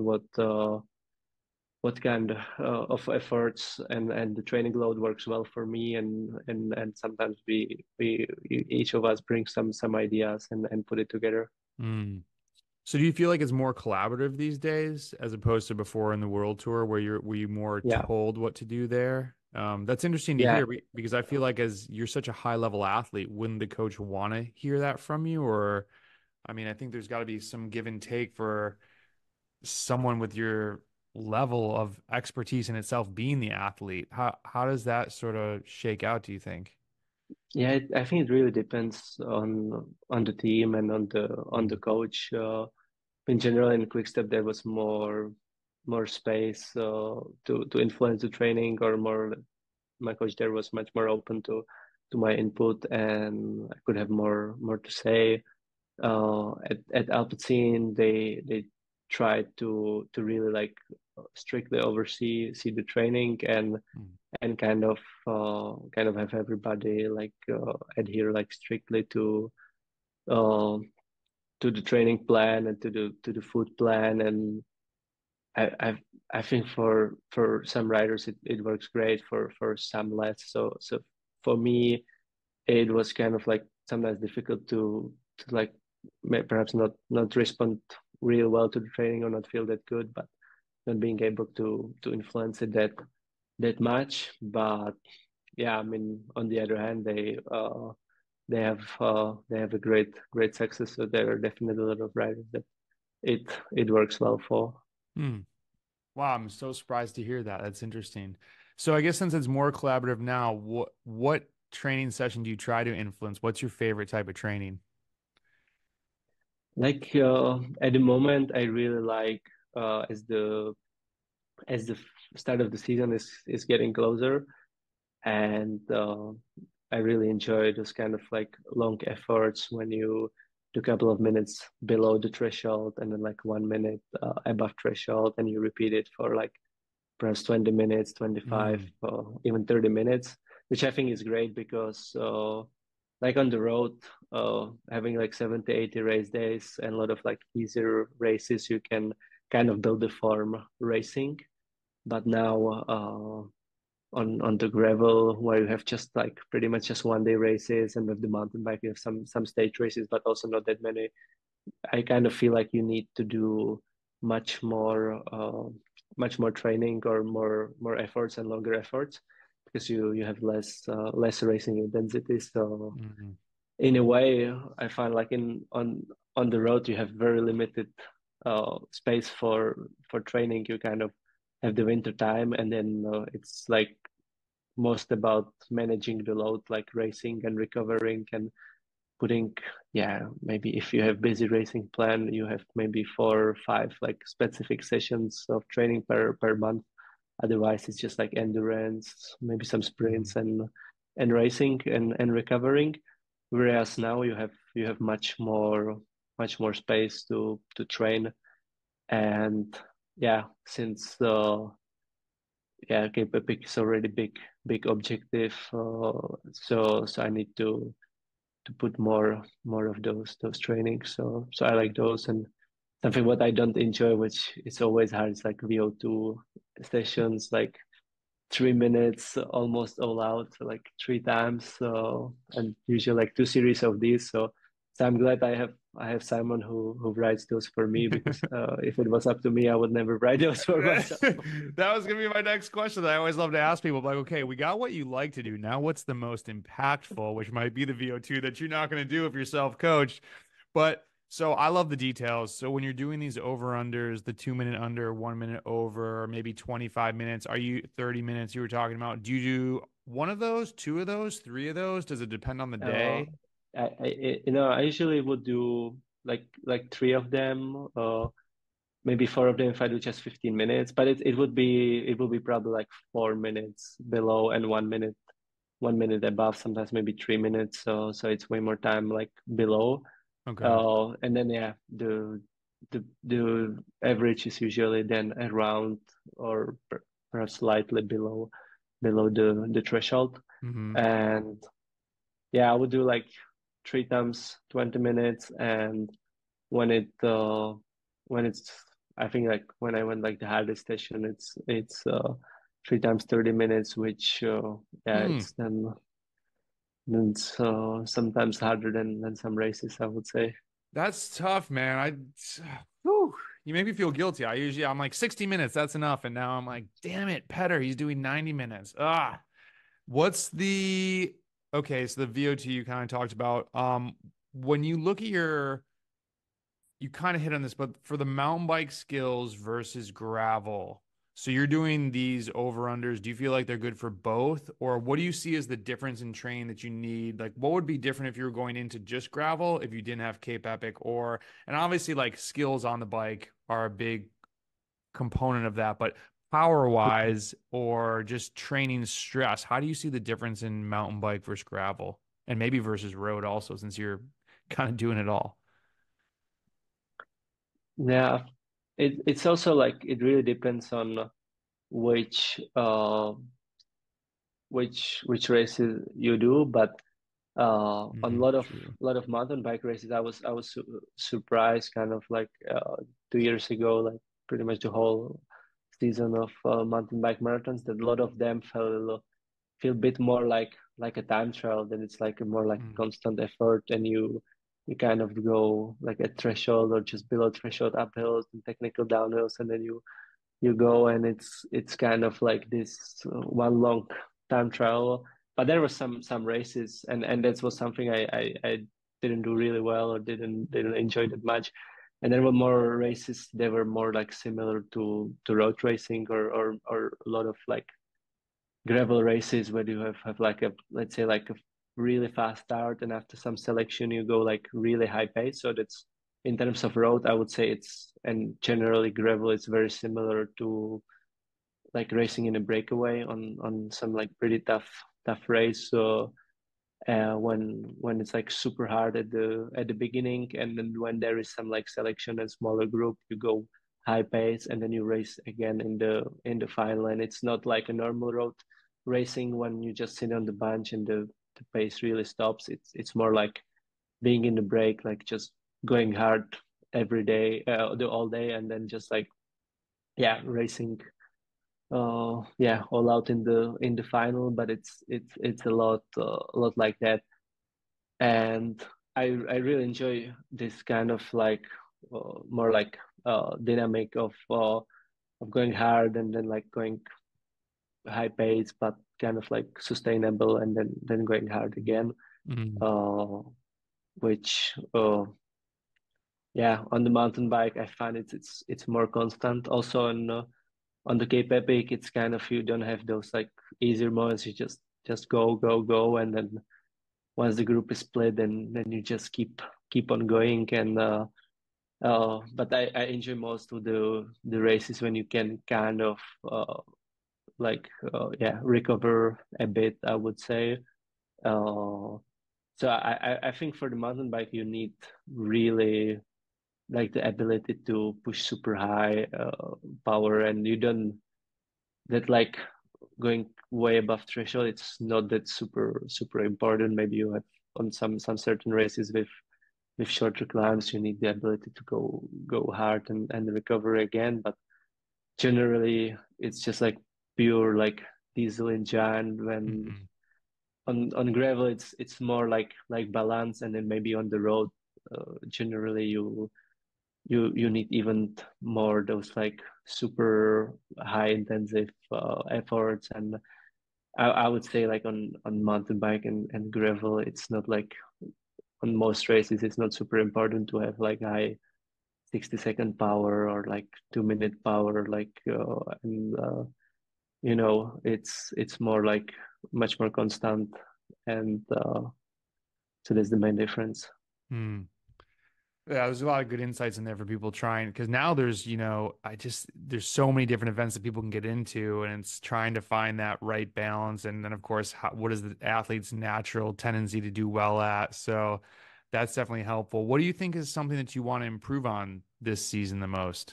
what kind of efforts and the training load works well for me, and sometimes we each of us bring some ideas and put it together. Mhm. So do you feel like it's more collaborative these days as opposed to before in the world tour where were you more Yeah, told what to do there? That's interesting to yeah, hear because I feel like as you're such a high level athlete, wouldn't the coach want to hear that from you? Or I mean, I think there's got to be some give and take for someone with your level of expertise in itself being the athlete. How does that sort of shake out, do you think? yeah. I think it really depends on the team and on the Mm. coach. In general, in Quickstep, there was more space to influence the training, or more. My coach there was much more open to my input, and I could have more to say. At Alpecin, they tried to really like strictly oversee see the training, Mm. and kind of have everybody like adhere like strictly uh, to the training plan and to the food plan. And I I I think for some riders it works great, for some less. So for me it was kind of like sometimes difficult to like perhaps not respond real well to the training or not feel that good, but not being able to influence it that much. But yeah, I mean, on the other hand, they have a great success. So there are definitely a lot of riders that it works well for. Hmm. Wow, I'm so surprised to hear that. That's interesting. So I guess since it's more collaborative now, what training session do you try to influence? What's your favorite type of training? Like at the moment, I really like as the start of the season is getting closer, and I really enjoy those kind of like long efforts when you do a couple of minutes below the threshold and then like 1 minute above threshold, and you repeat it for like perhaps 20 minutes, 25, Mm, even 30 minutes, which I think is great because like on the road, having like 70, 80 race days and a lot of like easier races, you can kind of build the form racing. But now on the gravel where you have just like pretty much just 1 day races, and with the mountain bike you have some stage races, but also not that many. I kind of feel like you need to do much more much more training or more efforts and longer efforts because you have less racing intensity. So mm, in a way, I find like on the road you have very limited space for training. You kind of have the winter time, and then it's like most about managing the load, like racing and recovering and putting, yeah, maybe if you have busy racing plan, you have maybe 4 or 5 like specific sessions of training per month. Otherwise, it's just like endurance, maybe some mm. sprints and racing and recovering. Whereas now you have much more space to train. And yeah, since yeah, Cape Epic is already big objective, so I need to put more of those trainings. So I like those. And something what I don't enjoy, which is always hard, is like VO2 sessions, like 3 minutes almost all out, like 3 times. So and usually like 2 series of these. So I'm glad I have Simon who writes those for me, because if it was up to me, I would never write those for myself. That was gonna be my next question that I always love to ask people. Like, okay, we got what you like to do. Now, what's the most impactful, which might be the VO2 that you're not gonna do if you're self-coached. But so I love the details. So when you're doing these over-unders, the 2 minute under, 1 minute over, or maybe 25 minutes, are you 30 minutes you were talking about? Do you do one of those, two of those, three of those? Does it depend on the Uh, day? I usually would do like 3 of them, maybe 4 of them if I do just 15 minutes. But it would be probably like 4 minutes below and 1 minute 1 minute above. Sometimes maybe 3 minutes. So it's way more time like below. Okay. And then yeah, the average is usually then around or perhaps slightly below the threshold. Hmm. And yeah, I would do like 3 times 20 minutes. And when when it's I think like when I went like the hardest session, it's 3 times 30 minutes, which yeah, Hmm. it's then it's sometimes harder than some races, I would say. That's tough, man. Whew, you make me feel guilty. I'm like 60 minutes, that's enough. And now I'm like, damn it, Petter, he's doing 90 minutes. Ah, what's okay, so the VO2 you kind of talked about. When you look at you kind of hit on this, but for the mountain bike skills versus gravel, so you're doing these over-unders. Do you feel like they're good for both? Or what do you see as the difference in training that you need? Like, what would be different if you were going into just gravel if you didn't have Cape Epic? And obviously, like, skills on the bike are a big component of that, but power-wise or just training stress, how do you see the difference in mountain bike versus gravel? And maybe versus road also, since you're kind of doing it all. Yeah, it's also like it really depends on which which races you do. But on Mm, true. a lot of mountain bike races, I was surprised, kind of like 2 years ago, like pretty much the whole season of mountain bike marathons, that a lot of them feel a bit more like a time trial. Then it's like a more like Mm. constant effort, and you kind of go like at threshold or just below threshold uphills and technical downhills, and then you go, and it's kind of like this one long time trial. But there were some races, and that was something I didn't do really well or didn't enjoy that much. And there were more races. They were more like similar to road racing or a lot of like gravel races where you have like a, let's say, like a really fast start, and after some selection you go like really high pace. So that's, in terms of road, I would say it's, and generally gravel is very similar to like racing in a breakaway on some like pretty tough race. So when it's like super hard at the beginning, and then when there is some like selection and smaller group, you go high pace, and then you race again in the final. And it's not like a normal road racing when you just sit on the bench and the pace really stops. It's more like being in the break, like just going hard every day, all day, and then just like, yeah, racing, yeah, all out in the final. But it's a lot like that. And I really enjoy this kind of like more like dynamic of going hard and then like going high pace, but kind of like sustainable, and then going hard again. Mm. Uh, which yeah, on the mountain bike I find it's more constant. Also on the Cape Epic, it's kind of, you don't have those like easier moments. You just go, and then once the group is split, then you just keep on going. And but I enjoy most of the races when you can kind of like yeah, recover a bit, I would say. So I think for the mountain bike you need really like the ability to push super high power, and you don't, that like going way above threshold, it's not that super important. Maybe you have on some certain races with shorter climbs, you need the ability to go hard and recover again. But generally, it's just like pure like diesel engine. When Mhm. on gravel, it's more like balance, and then maybe on the road, generally you need even more those like super high intensive efforts. And I would say like on mountain bike and gravel, it's not like, on most races, it's not super important to have like high 60-second power or like 2-minute power, like and it's more like much more constant. And so that's the main difference. Mm. Yeah, there's a lot of good insights in there for people trying because now there's, there's so many different events that people can get into, and it's trying to find that right balance. And then, of course, what is the athlete's natural tendency to do well at? So that's definitely helpful. What do you think is something that you want to improve on this season the most?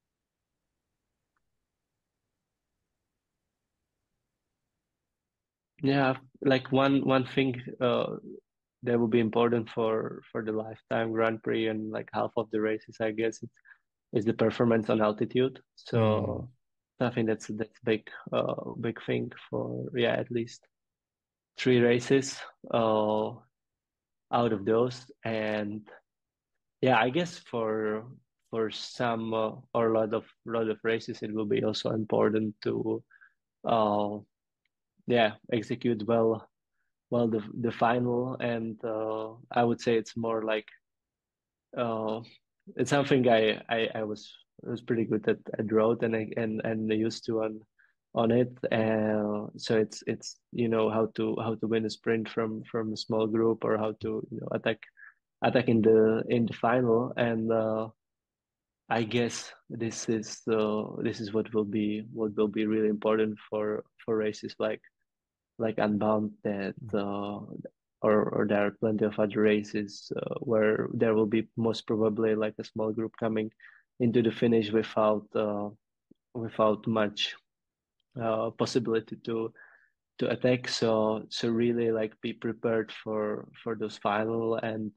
Yeah, like one thing that will be important for the lifetime Grand Prix and like half of the races, I guess, is the performance on altitude. Mm. So I think that's big thing for, yeah, at least 3 races uh out of those. And yeah, I guess for some or a lot of races, it will be also important to uh yeah, execute well the final. And I would say it's more like uh it's something I was pretty good at road, and used to on it. So it's how to win a sprint from a small group, or how to attack in the final. And I guess this is what will be really important for races like Unbound, that or there are plenty of other races where there will be most probably like a small group coming into the finish without much possibility to attack. So really like be prepared for those final.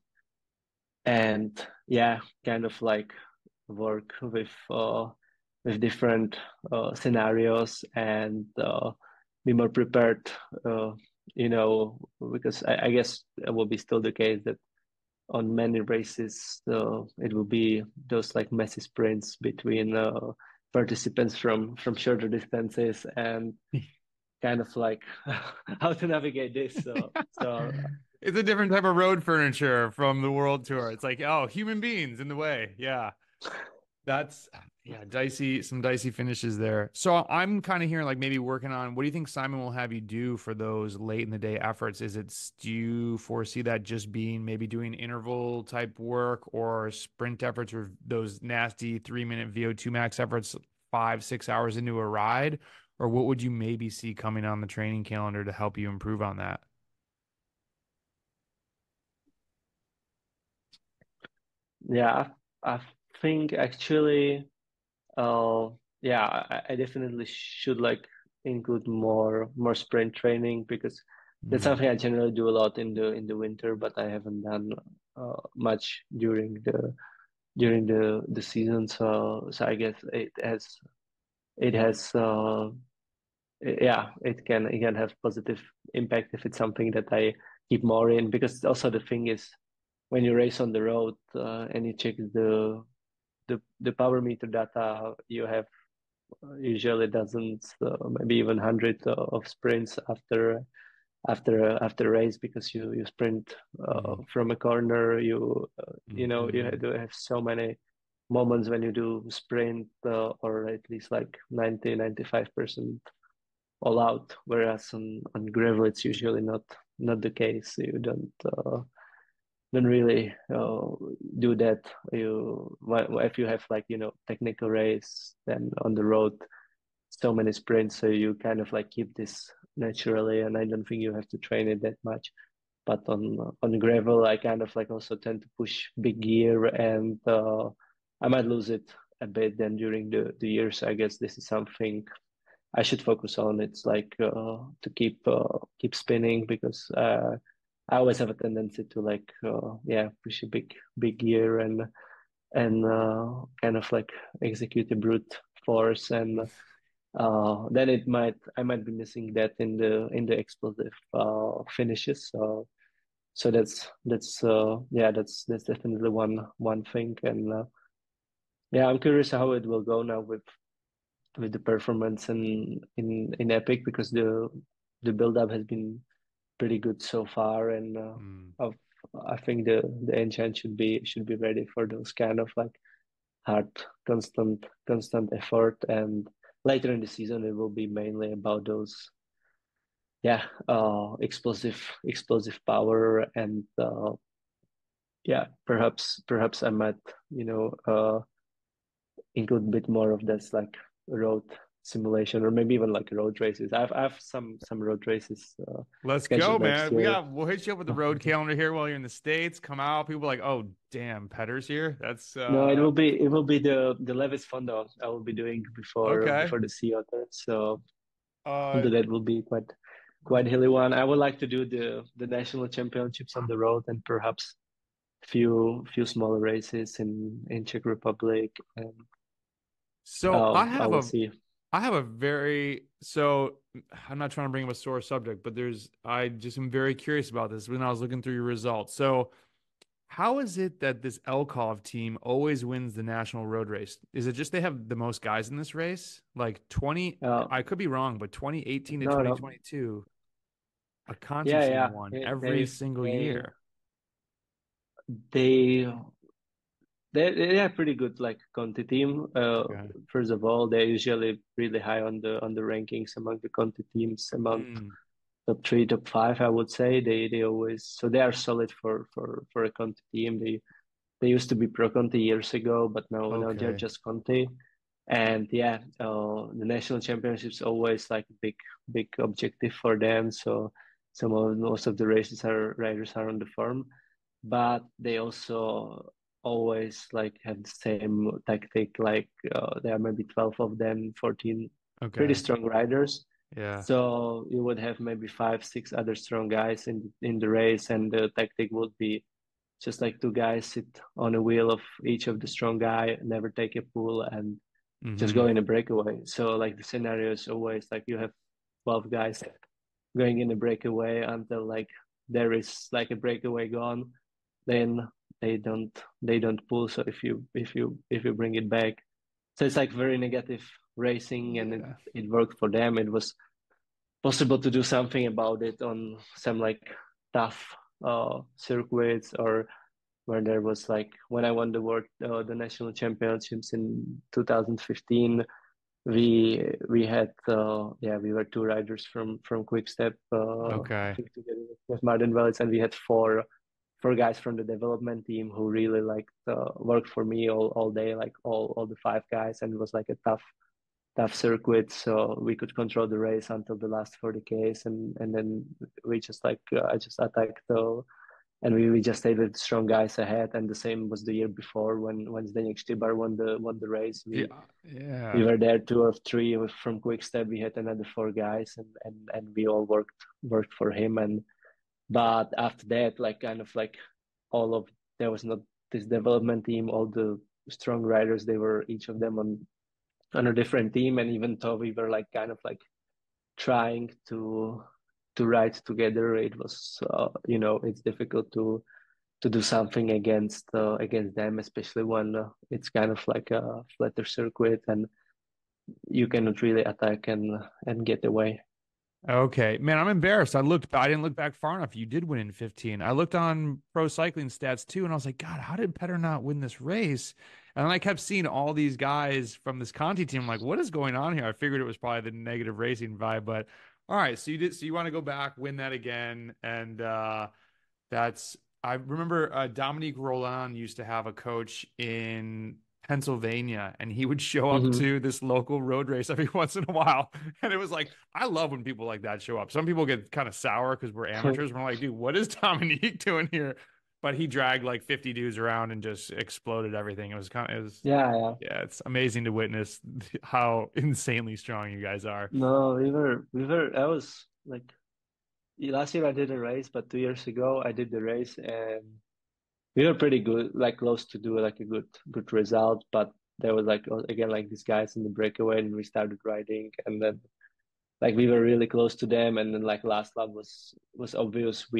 And yeah, kind of like work with different scenarios, and be more prepared, because I guess it will be still the case that on many races, it will be those like messy sprints between participants from shorter distances, and kind of like how to navigate this. So It's a different type of road furniture from the World Tour. It's like, oh, human beings in the way. Yeah. That's yeah, dicey, some dicey finishes there. So I'm kind of hearing like maybe working on what do you think Simon will have you do for those late in the day efforts? Do you foresee that just being maybe doing interval type work or sprint efforts or those nasty 3 minute VO2 max efforts 5, 6 hours into a ride? Or what would you maybe see coming on the training calendar to help you improve on that? yeah, I think actually, yeah, I definitely should like include more sprint training, because that's Mm, something I generally do a lot in the winter, but I haven't done much during the season. So I guess it has yeah, it can have positive impact if it's something that I keep more in, because also the thing is, when you race on the road and you check the power meter data, you have usually dozens, maybe even hundreds of sprints after a race, because you sprint mm, from a corner. You mm, have so many moments when you do sprint, or at least like 90-95% all out, whereas on gravel it's usually not the case. You don't really do that. If you have like technical race, then on the road so many sprints, so you kind of like keep this naturally, and I don't think you have to train it that much. But on gravel, I kind of like also tend to push big gear, and I might lose it a bit then during the year. So I guess this is something I should focus on. It's like to keep spinning, because I always have a tendency to like yeah, push a big gear, and kind of like execute a brute force, and then I might be missing that in the explosive finishes. So that's definitely one thing. And yeah, I'm curious how it will go now with the performance in Epic, because the build up has been pretty good so far, and mm. I've, I think the engine should be ready for those kind of like hard, constant effort. And later in the season, it will be mainly about those, yeah, explosive power. And yeah, perhaps I might, you know, include a bit more of this like road simulation, or maybe even like road races. I have some road races Let's go, scheduled next man. year. We'll hit you up with the road calendar here while you're in the States. Come out. People are like, oh, damn, Petter's here. That's No, it will be the Levis Fondo I will be doing okay. before the Sea Otter. So Uh, that will be quite hilly one. I would like to do the national championships on the road, and perhaps few smaller races in Czech Republic. And so I will see. I have a very so I'm not trying to bring up a sore subject, but I just am very curious about this when I was looking through your results. So how is it that this Elkov team always wins the national road race? Is it just they have the most guys in this race? Like 20, Uh, I could be wrong, but 2018 to no, no, 2022, a Conti yeah, team yeah. won They every they single they year. they they are pretty good like Conti team. Okay. First of all, they're usually really high on the rankings among the Conti teams, among Mm, top three, top five, I would say. They always, so they are solid for a Conti team. They used to be Pro Conti years ago, but now they're okay. just Conti. And yeah, the national championships always like a big objective for them. So most of the riders are on the farm, but they also always like have the same tactic. Like there are maybe 12 of them, 14 pretty Okay. strong riders. Yeah. So you would have maybe 5, 6 other strong guys in the race, and the tactic would be just like two guys sit on a wheel of each of the strong guy, never take a pull, and just Hmm. go in a breakaway. So like the scenario is always like you have 12 guys going in a breakaway until like there is like a breakaway gone. Then they don't pull. So if you bring it back, so it's like very negative racing, and it Yeah. it worked for them. It was possible to do something about it on some like tough circuits, or where there was like when I won the national championships in 2015. We had we were two riders from Quick Step, I Okay. think together with Martin Wells, and we had four guys from the development team who really like worked for me all day, like all the five guys, and it was like a tough circuit, so we could control the race until the last 40 Ks, and then we just like I just attacked, and we just stayed with strong guys ahead. And the same was the year before when Zdeněk Štibar won the race. Yeah. We Yeah. were there two or three from Quick Step. We had another four guys, and we all worked for him. And but after that, like kind of like all of there was not this development team. All the strong riders, they were each of them on a different team. And even though we were like kind of like trying to ride together, it was it's difficult to do something against them, especially when it's kind of like a flatter circuit and you cannot really attack and get away. Okay. Man, I'm embarrassed. I didn't look back far enough. You did win in 15. I looked on pro cycling stats too, and I was like, God, how did Petr not win this race? And then I kept seeing all these guys from this Conti team. I'm like, what is going on here? I figured it was probably the negative racing vibe, but all right. So you want to go back, win that again. And that's I remember Dominique Roland used to have a coach in Pennsylvania, and he would show up Hmm. to this local road race every once in a while. And it was like, I love when people like that show up. Some people get kind of sour because we're amateurs. We're like, dude, what is Dominique doing here? But he dragged like 50 dudes around and just exploded everything. Yeah, yeah. Yeah, it's amazing to witness how insanely strong you guys are. No, we were. I was like last year I did a race, but 2 years ago I did the race, and we were pretty good, like close to do like a good result. But there was like again like these guys in the breakaway, and we started riding, and then like we were really close to them, and then like last lap was obvious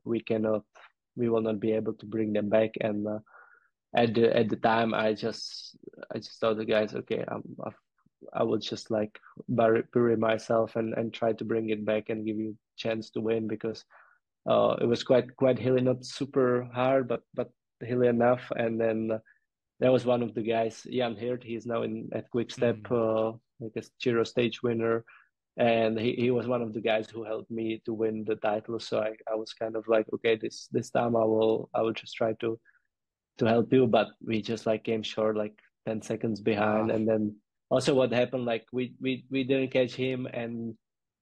we will not be able to bring them back. And at the time I just told the guys, okay, I will just like bury myself and try to bring it back and give you a chance to win, because it was quite hilly, not super hard, but hilly enough. And then there was one of the guys, Jan Hirt. He's now in at Quick Step, Mm. like a Giro stage winner, and he was one of the guys who helped me to win the title. So I was kind of like, okay, this time I will just try to help you. But we just like came short, like 10 seconds behind. Ah, And then also what happened, like we didn't catch him, and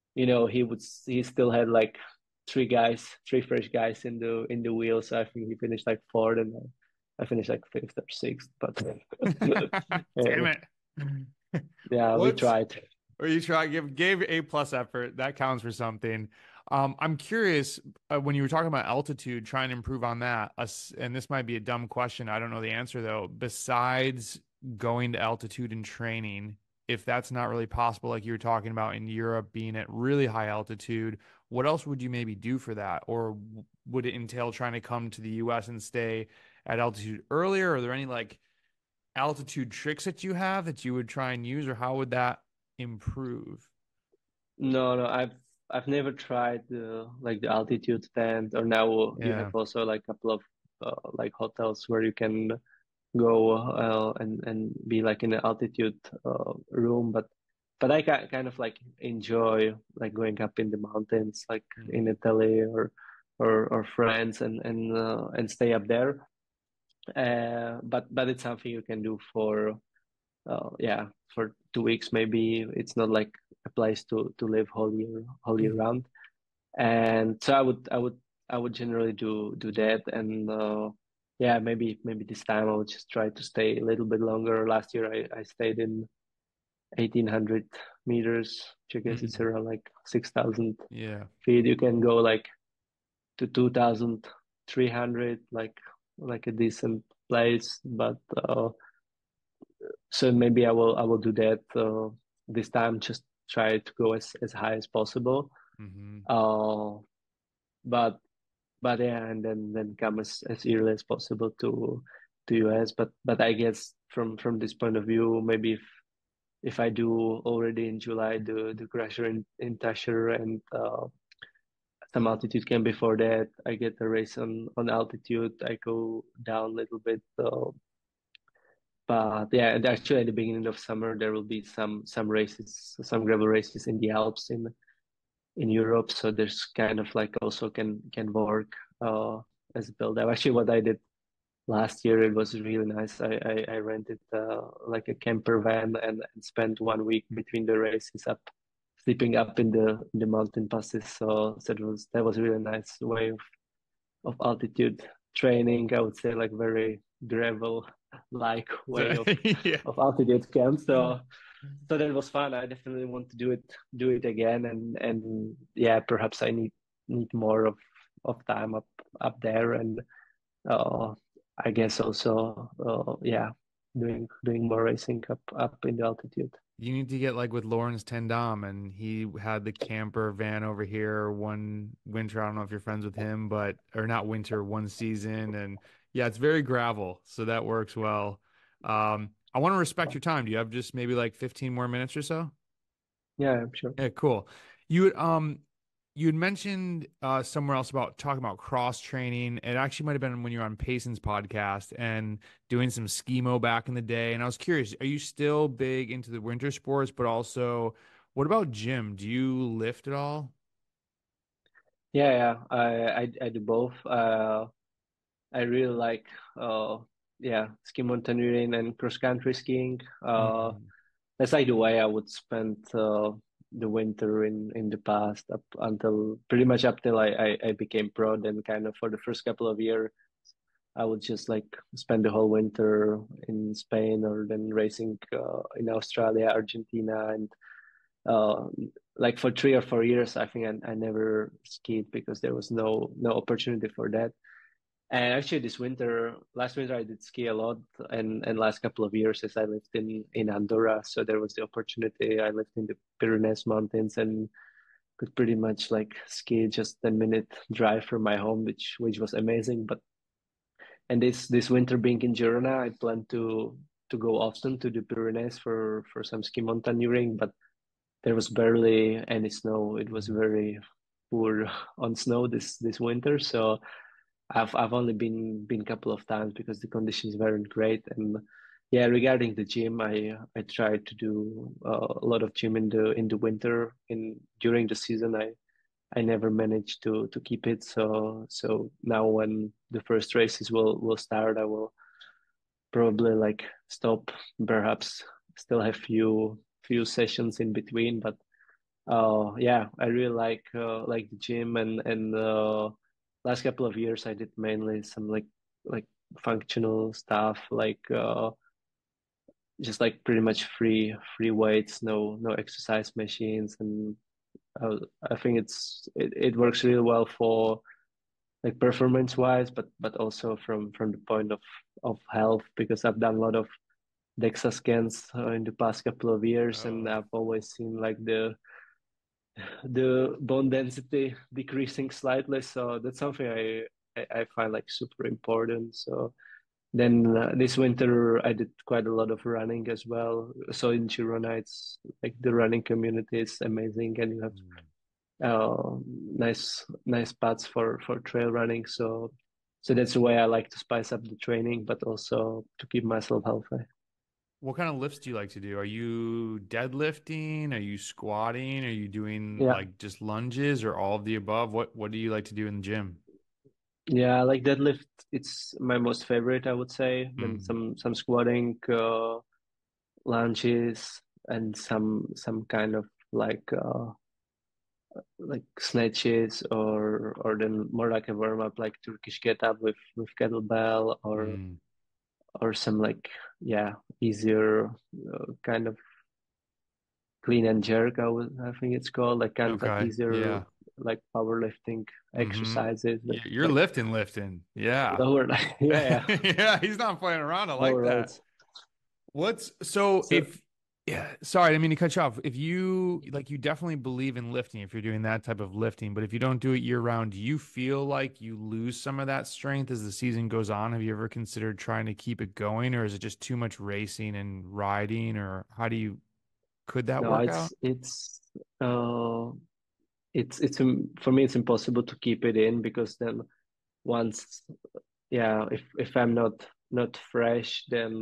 he still had like three fresh guys in the wheel. So I think he finished like fourth, and I finished like fifth or sixth. But damn uh, it. yeah, we What's tried. Or you try gave A plus effort. That counts for something. I'm curious when you were talking about altitude, trying to improve on that. And this might be a dumb question. I don't know the answer though. Besides going to altitude and training, if that's not really possible, like you were talking about in Europe, being at really high altitude, what else would you maybe do for that? Or would it entail trying to come to the US and stay at altitude earlier? Are there any like altitude tricks that you have that you would try and use, or how would that improve? No, no, I've never tried like the altitude tent, or now you have Yeah. also like a couple of like hotels where you can go and be like in an altitude room. But I kind of like enjoy like going up in the mountains, like in Mhm. Italy or France, and stay up there. But it's something you can do for for 2 weeks maybe. It's not like a place to live whole year Mhm. round. And so I would generally do that. And yeah, maybe this time I would just try to stay a little bit longer. Last year I stayed in 1800 meters, which I guess it's Mhm. around like 6,000 Yeah. feet. You can go like to 2,300, like a decent place. But so maybe I will do that this time. Just try to go as high as possible. Hmm. Uh, but but yeah, and then come as early as possible to US. But I guess from this point of view, maybe if I do already in July the crusher in Tasher and some altitude camp before that, I get a race on altitude. I go down a little bit. But yeah, and actually at the beginning of summer there will be some races, some gravel races in the Alps in Europe. So there's kind of like also can work as a build up. Actually, what I did last year, it was really nice. I rented like a camper van and spent 1 week between the races up, sleeping up in the mountain passes. So that was a really nice way of altitude training. I would say like very gravel like way Yeah. of altitude camp. So that was fun. I definitely want to do it again, and yeah, perhaps I need more of time up there, and uh, I guess also yeah, doing more racing up in the altitude. You need to get like with Lawrence Tendam, and he had the camper van over here one winter. I don't know if you're friends with him, but or not winter, one season. And yeah, it's very gravel, so that works well. I want to respect your time. Do you have just maybe like 15 more minutes or so? Yeah, I'm sure. Yeah, cool. You had mentioned somewhere else about talking about cross training. It actually might have been when you were on Payson's podcast and doing some skimo back in the day. And I was curious, are you still big into the winter sports? But also, what about gym? Do you lift at all? Yeah, yeah. I do both. I really like yeah, ski mountaineering and cross country skiing. Mm. That's like the way I would spend the winter in the past up until pretty much up till I became pro. Then kind of for the first couple of years, I would just like spend the whole winter in Spain or then racing in Australia, Argentina, and uh, like for 3 or 4 years, I think I never skied because there was no opportunity for that. And actually, last winter, I did ski a lot, and last couple of years, as I lived in Andorra, so there was the opportunity. I lived in the Pyrenees Mountains and could pretty much like ski just 10-minute drive from my home, which was amazing. But and this winter being in Girona, I plan to go often to the Pyrenees for some ski mountaineering, but there was barely any snow. It was very poor on snow this winter, so I've only been a couple of times because the conditions weren't great. And yeah, regarding the gym, I try to do a lot of gym in the winter. In during the season, I never managed to keep it. So now when the first races will start, I will probably like stop. Perhaps still have few sessions in between, but yeah, I really like the gym and last couple of years I did mainly some like functional stuff like just like pretty much free weights, no exercise machines, and I think it works really well for like performance wise, but also from the point of health because I've done a lot of DEXA scans in the past couple of years, and Oh. I've always seen like the bone density decreasing slightly. So that's something I find like super important. So then this winter I did quite a lot of running as well. So in Girona, it's like the running community is amazing, and you have Mm. nice paths for trail running. So that's the way I like to spice up the training, but also to keep myself healthy. What kind of lifts do you like to do? Are you deadlifting? Are you squatting? Are you doing Yeah, like just lunges or all of the above? What do you like to do in the gym? yeah, like deadlift. It's my most favorite, I would say. Then Mm. some squatting. Lunges and some kind of like snatches or then more like a warm up like Turkish get up with kettlebell Mm. or some like yeah easier kind of clean and jerk I think it's called like kind of like Okay. easier Yeah. like powerlifting Mm-hmm. exercises with You're like lifting. Yeah. lower like yeah Yeah, he's not playing around. I like lower that. weights. What's so So Yeah, sorry, I didn't mean to cut you off. If you like, you definitely believe in lifting if you're doing that type of lifting, but if you don't do it year round, do you feel like you lose some of that strength as the season goes on? Have you ever considered trying to keep it going, or is it just too much racing and riding, or how do you, could that No, work out? uh for me it's impossible to keep it in because then once yeah if I'm not fresh then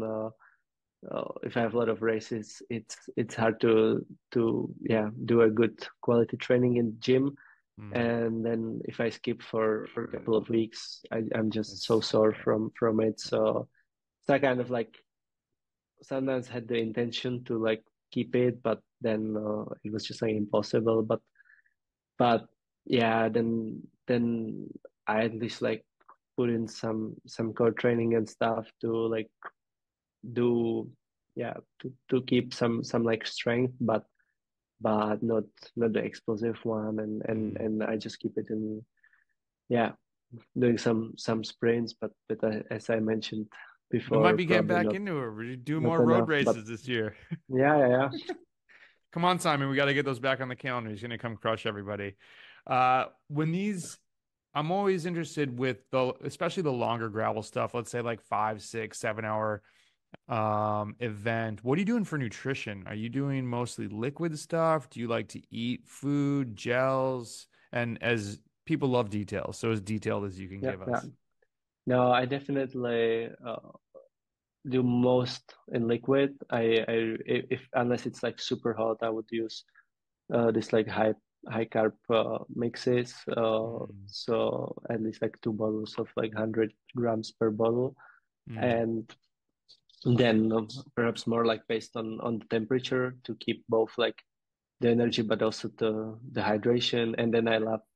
if I have a lot of races it's hard to yeah do a good quality training in gym. Mm, And then if I skip for a couple of weeks, I'm just so it's sore yeah. from it. So I kind of like sometimes had the intention to like keep it, but then it was just like impossible. But yeah, then I at least like put in some core training and stuff to like do yeah to keep some like strength, but not the explosive one, Mm. and I just keep it in yeah doing some sprints, but as I mentioned We might before, be getting probably back into it. We do not more road enough. But races this year. yeah. Come on, Simon, we got to get those back on the calendar. He's going to come crush everybody. When these, I'm always interested with the, especially the longer gravel stuff. Let's say like 5, 6, 7 hour event. What are you doing for nutrition? Are you doing mostly liquid stuff? Do you like to eat food, gels? And as people love details, so as detailed as you can Yeah, give yeah. us. No, I definitely do most in liquid. If unless it's like super hot, I would use this like high carb mixes. Mm, So at least like two bottles of like 100 grams per bottle, mm, and then perhaps more like based on the temperature to keep both like the energy but also the hydration. And then I love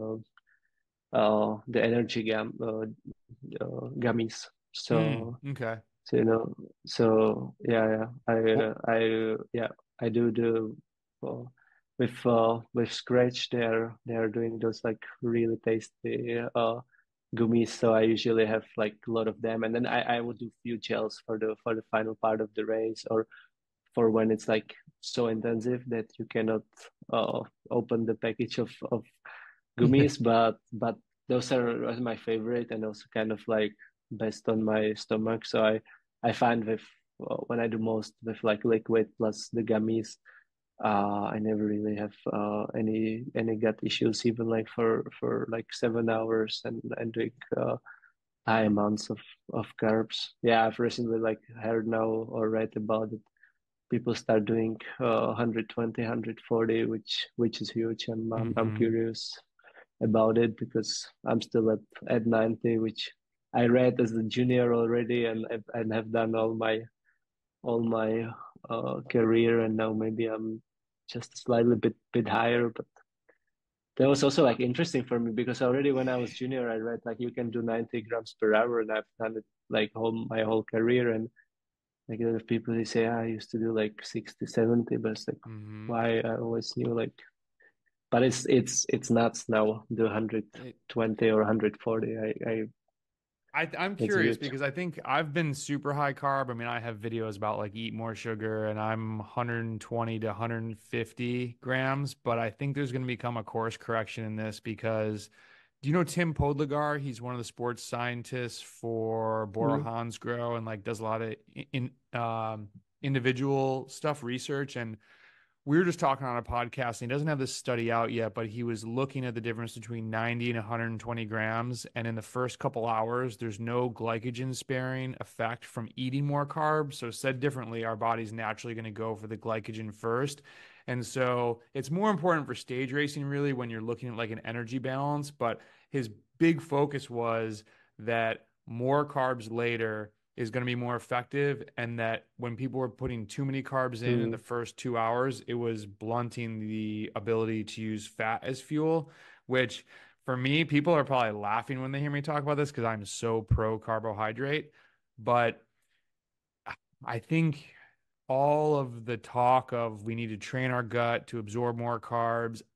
the energy gummies. okay. So so yeah, Well, yeah, I do the uh, with Scratch. They're doing those like really tasty gummies. So I usually have like a lot of them, and then I would do few gels for the final part of the race, or for when it's like so intensive that you cannot uh open the package of gummies. But those are my favorite, and also kind of like best on my stomach. So I find with when I do most with like liquid plus the gummies, I never really have any gut issues, even like for like 7 hours and doing high amounts of carbs. Yeah, I've recently like heard now or read about it. People start doing 120, which is huge. I'm mhm. curious about it because I'm still at 90, which I read as a junior already, and have done all my career, and now maybe I'm just slightly bit higher. But that was also like interesting for me because already when I was junior, I read like you can do 90 grams per hour, and I've done it like my whole career. And like a lot of people they say I used to do like 60, 70, but it's like Hmm. why I always knew like but it's nuts now. The It, 120 or 140. I I'm It's curious huge. because I think I've been super high carb. I mean, I have videos about like eat more sugar and I'm 120 to 150 grams, but I think there's going to become a course correction in this because do you know Tim Podlegar? He's one of the sports scientists for Bora Mm. Hansgrohe and like does a lot of individual stuff research and we were just talking on a podcast, and he doesn't have this study out yet, but he was looking at the difference between 90 and 120 grams. And in the first couple hours, there's no glycogen sparing effect from eating more carbs. So, said differently, our body's naturally going to go for the glycogen first. And so, it's more important for stage racing, really, when you're looking at like an energy balance. But his big focus was that more carbs later is going to be more effective, and that when people were putting too many carbs in the Mm. first 2 hours, it was blunting the ability to use fat as fuel, which for me, people are probably laughing when they hear me talk about this because I'm so pro carbohydrate. But I think all of the talk of we need to train our gut to absorb more carbs,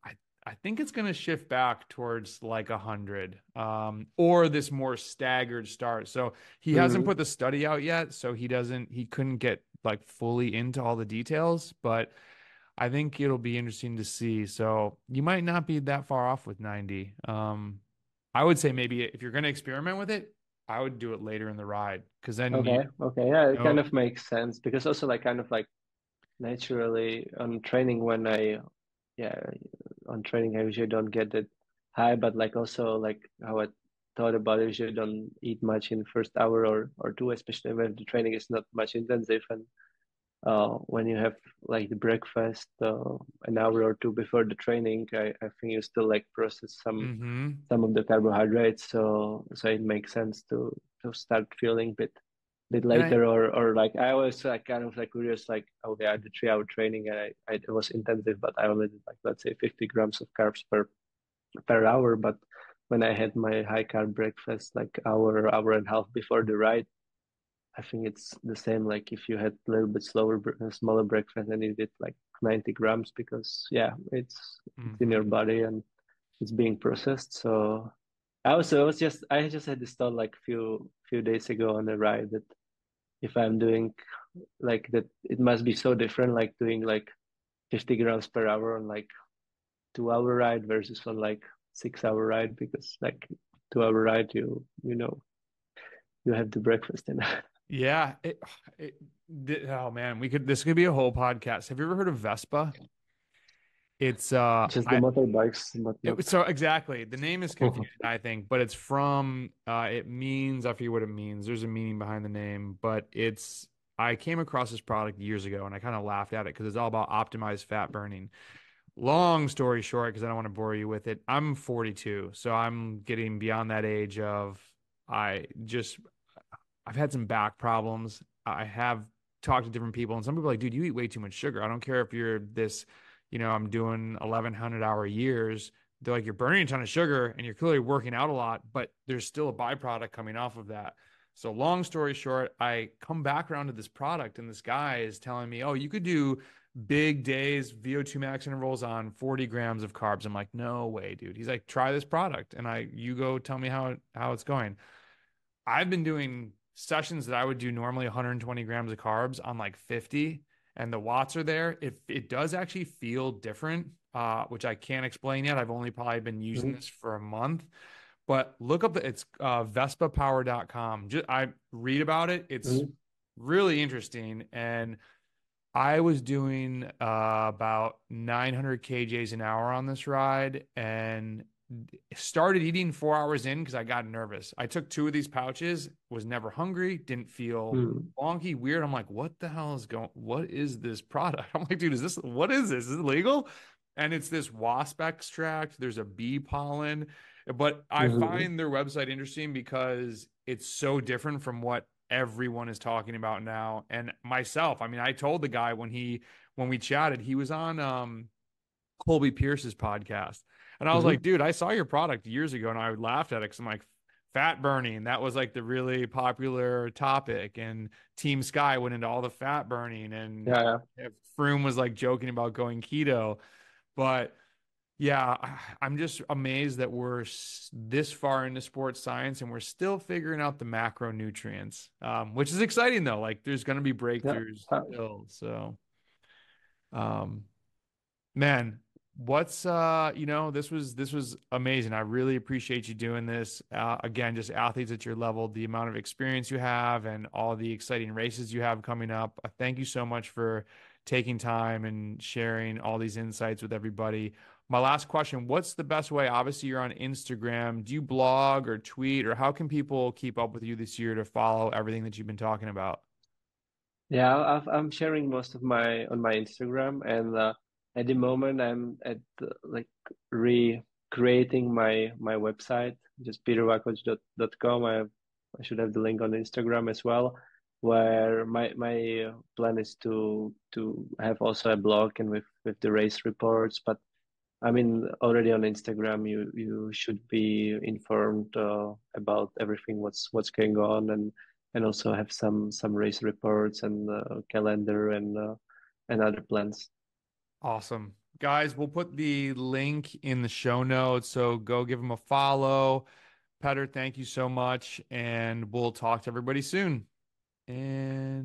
I think it's going to shift back towards like 100, or this more staggered start. So he hasn't Mm. put the study out yet, so he couldn't get like fully into all the details, but I think it'll be interesting to see. So you might not be that far off with 90. I would say maybe if you're going to experiment with it, I would do it later in the ride because then Okay, okay, yeah, you it kind know, of makes sense because also like kind of like naturally on training when yeah, on training I usually don't get that high, but like also like how I thought about it, usually don't eat much in first hour or two, especially when the training is not much intensive and when you have like the breakfast an hour or two before the training, I think you still like process hmm some of the carbohydrates, so it makes sense to start feeling bit And I later or like I was like kind of like curious like okay I did 3 hour training and it was intensive but I only did like let's say 50 grams of carbs per hour but when I had my high carb breakfast like hour and a half before the ride I think it's the same like if you had a little bit smaller breakfast and you did like 90 grams because yeah it's in your mhm. body and it's being processed so I just had this thought like few days ago on the ride that if I'm doing like that it must be so different like doing like 50 grams per hour on like 2 hour ride versus on like 6 hour ride because like 2 hour ride you know you have the breakfast and Yeah, oh man, this could be a whole podcast. Have you ever heard of Vespa? It's just the I motorbikes but not so exactly. The name is confusing, I think, but it's from it means I forget what it means. There's a meaning behind the name, but it's I came across this product years ago and I kind of laughed at it because it's all about optimized fat burning. Long story short, because I don't want to bore you with it, I'm 42, so I'm getting beyond that age of I just I've had some back problems. I have talked to different people, and some people are like, dude, you eat way too much sugar. I don't care if you're this, I'm doing 1,100-hour years. They're like, you're burning a ton of sugar and you're clearly working out a lot, but there's still a byproduct coming off of that. So, long story short, I come back around to this product, and this guy is telling me, oh, you could do big days, VO2 max intervals on 40 grams of carbs. I'm like, no way, dude. He's like, try this product. And you go tell me how it's going. I've been doing sessions that I would do normally 120 grams of carbs on like 50, and the watts are there. It does actually feel different, which I can't explain yet. I've only probably been using Mhm, this for a month, but look up it's vespapower.com. I read about it. It's mhm, really interesting. And I was doing about 900 kJs an hour on this ride and started eating 4 hours in because I got nervous. I took two of these pouches, was never hungry, didn't feel mhm, wonky, weird. I'm like, what the hell is what is this product? I'm like, dude, what is this? Is it legal? And it's this wasp extract. There's a bee pollen. But I mhm, find their website interesting because it's so different from what everyone is talking about now. And myself, I mean, I told the guy when we chatted, he was on Colby Pierce's podcast. And I was like, mhm. dude, I saw your product years ago and I laughed at it because I'm like, fat burning, that was like the really popular topic. And Team Sky went into all the fat burning, and Yeah, yeah. Froome was like joking about going keto. But yeah, I'm just amazed that we're this far into sports science and we're still figuring out the macronutrients, which is exciting though. Like there's going to be Yeah. breakthroughs still. So, um, man, this was amazing. I really appreciate you doing this. Again, just athletes at your level, the amount of experience you have and all the exciting races you have coming up. Thank you so much for taking time and sharing all these insights with everybody. My last question, what's the best way? Obviously, you're on Instagram. Do you blog or tweet, or how can people keep up with you this year to follow everything that you've been talking about? Yeah, I'm sharing most of my on my Instagram, and at the moment I'm at like recreating my website, just petervakoc.com. I should have the link on Instagram as well, where my plan is to have also a blog and with the race reports. But I mean, already on Instagram, you should be informed about everything what's going on and also have some race reports and calendar and other plans. Awesome. Guys, we'll put the link in the show notes, so go give him a follow. Petter, thank you so much, and we'll talk to everybody soon. And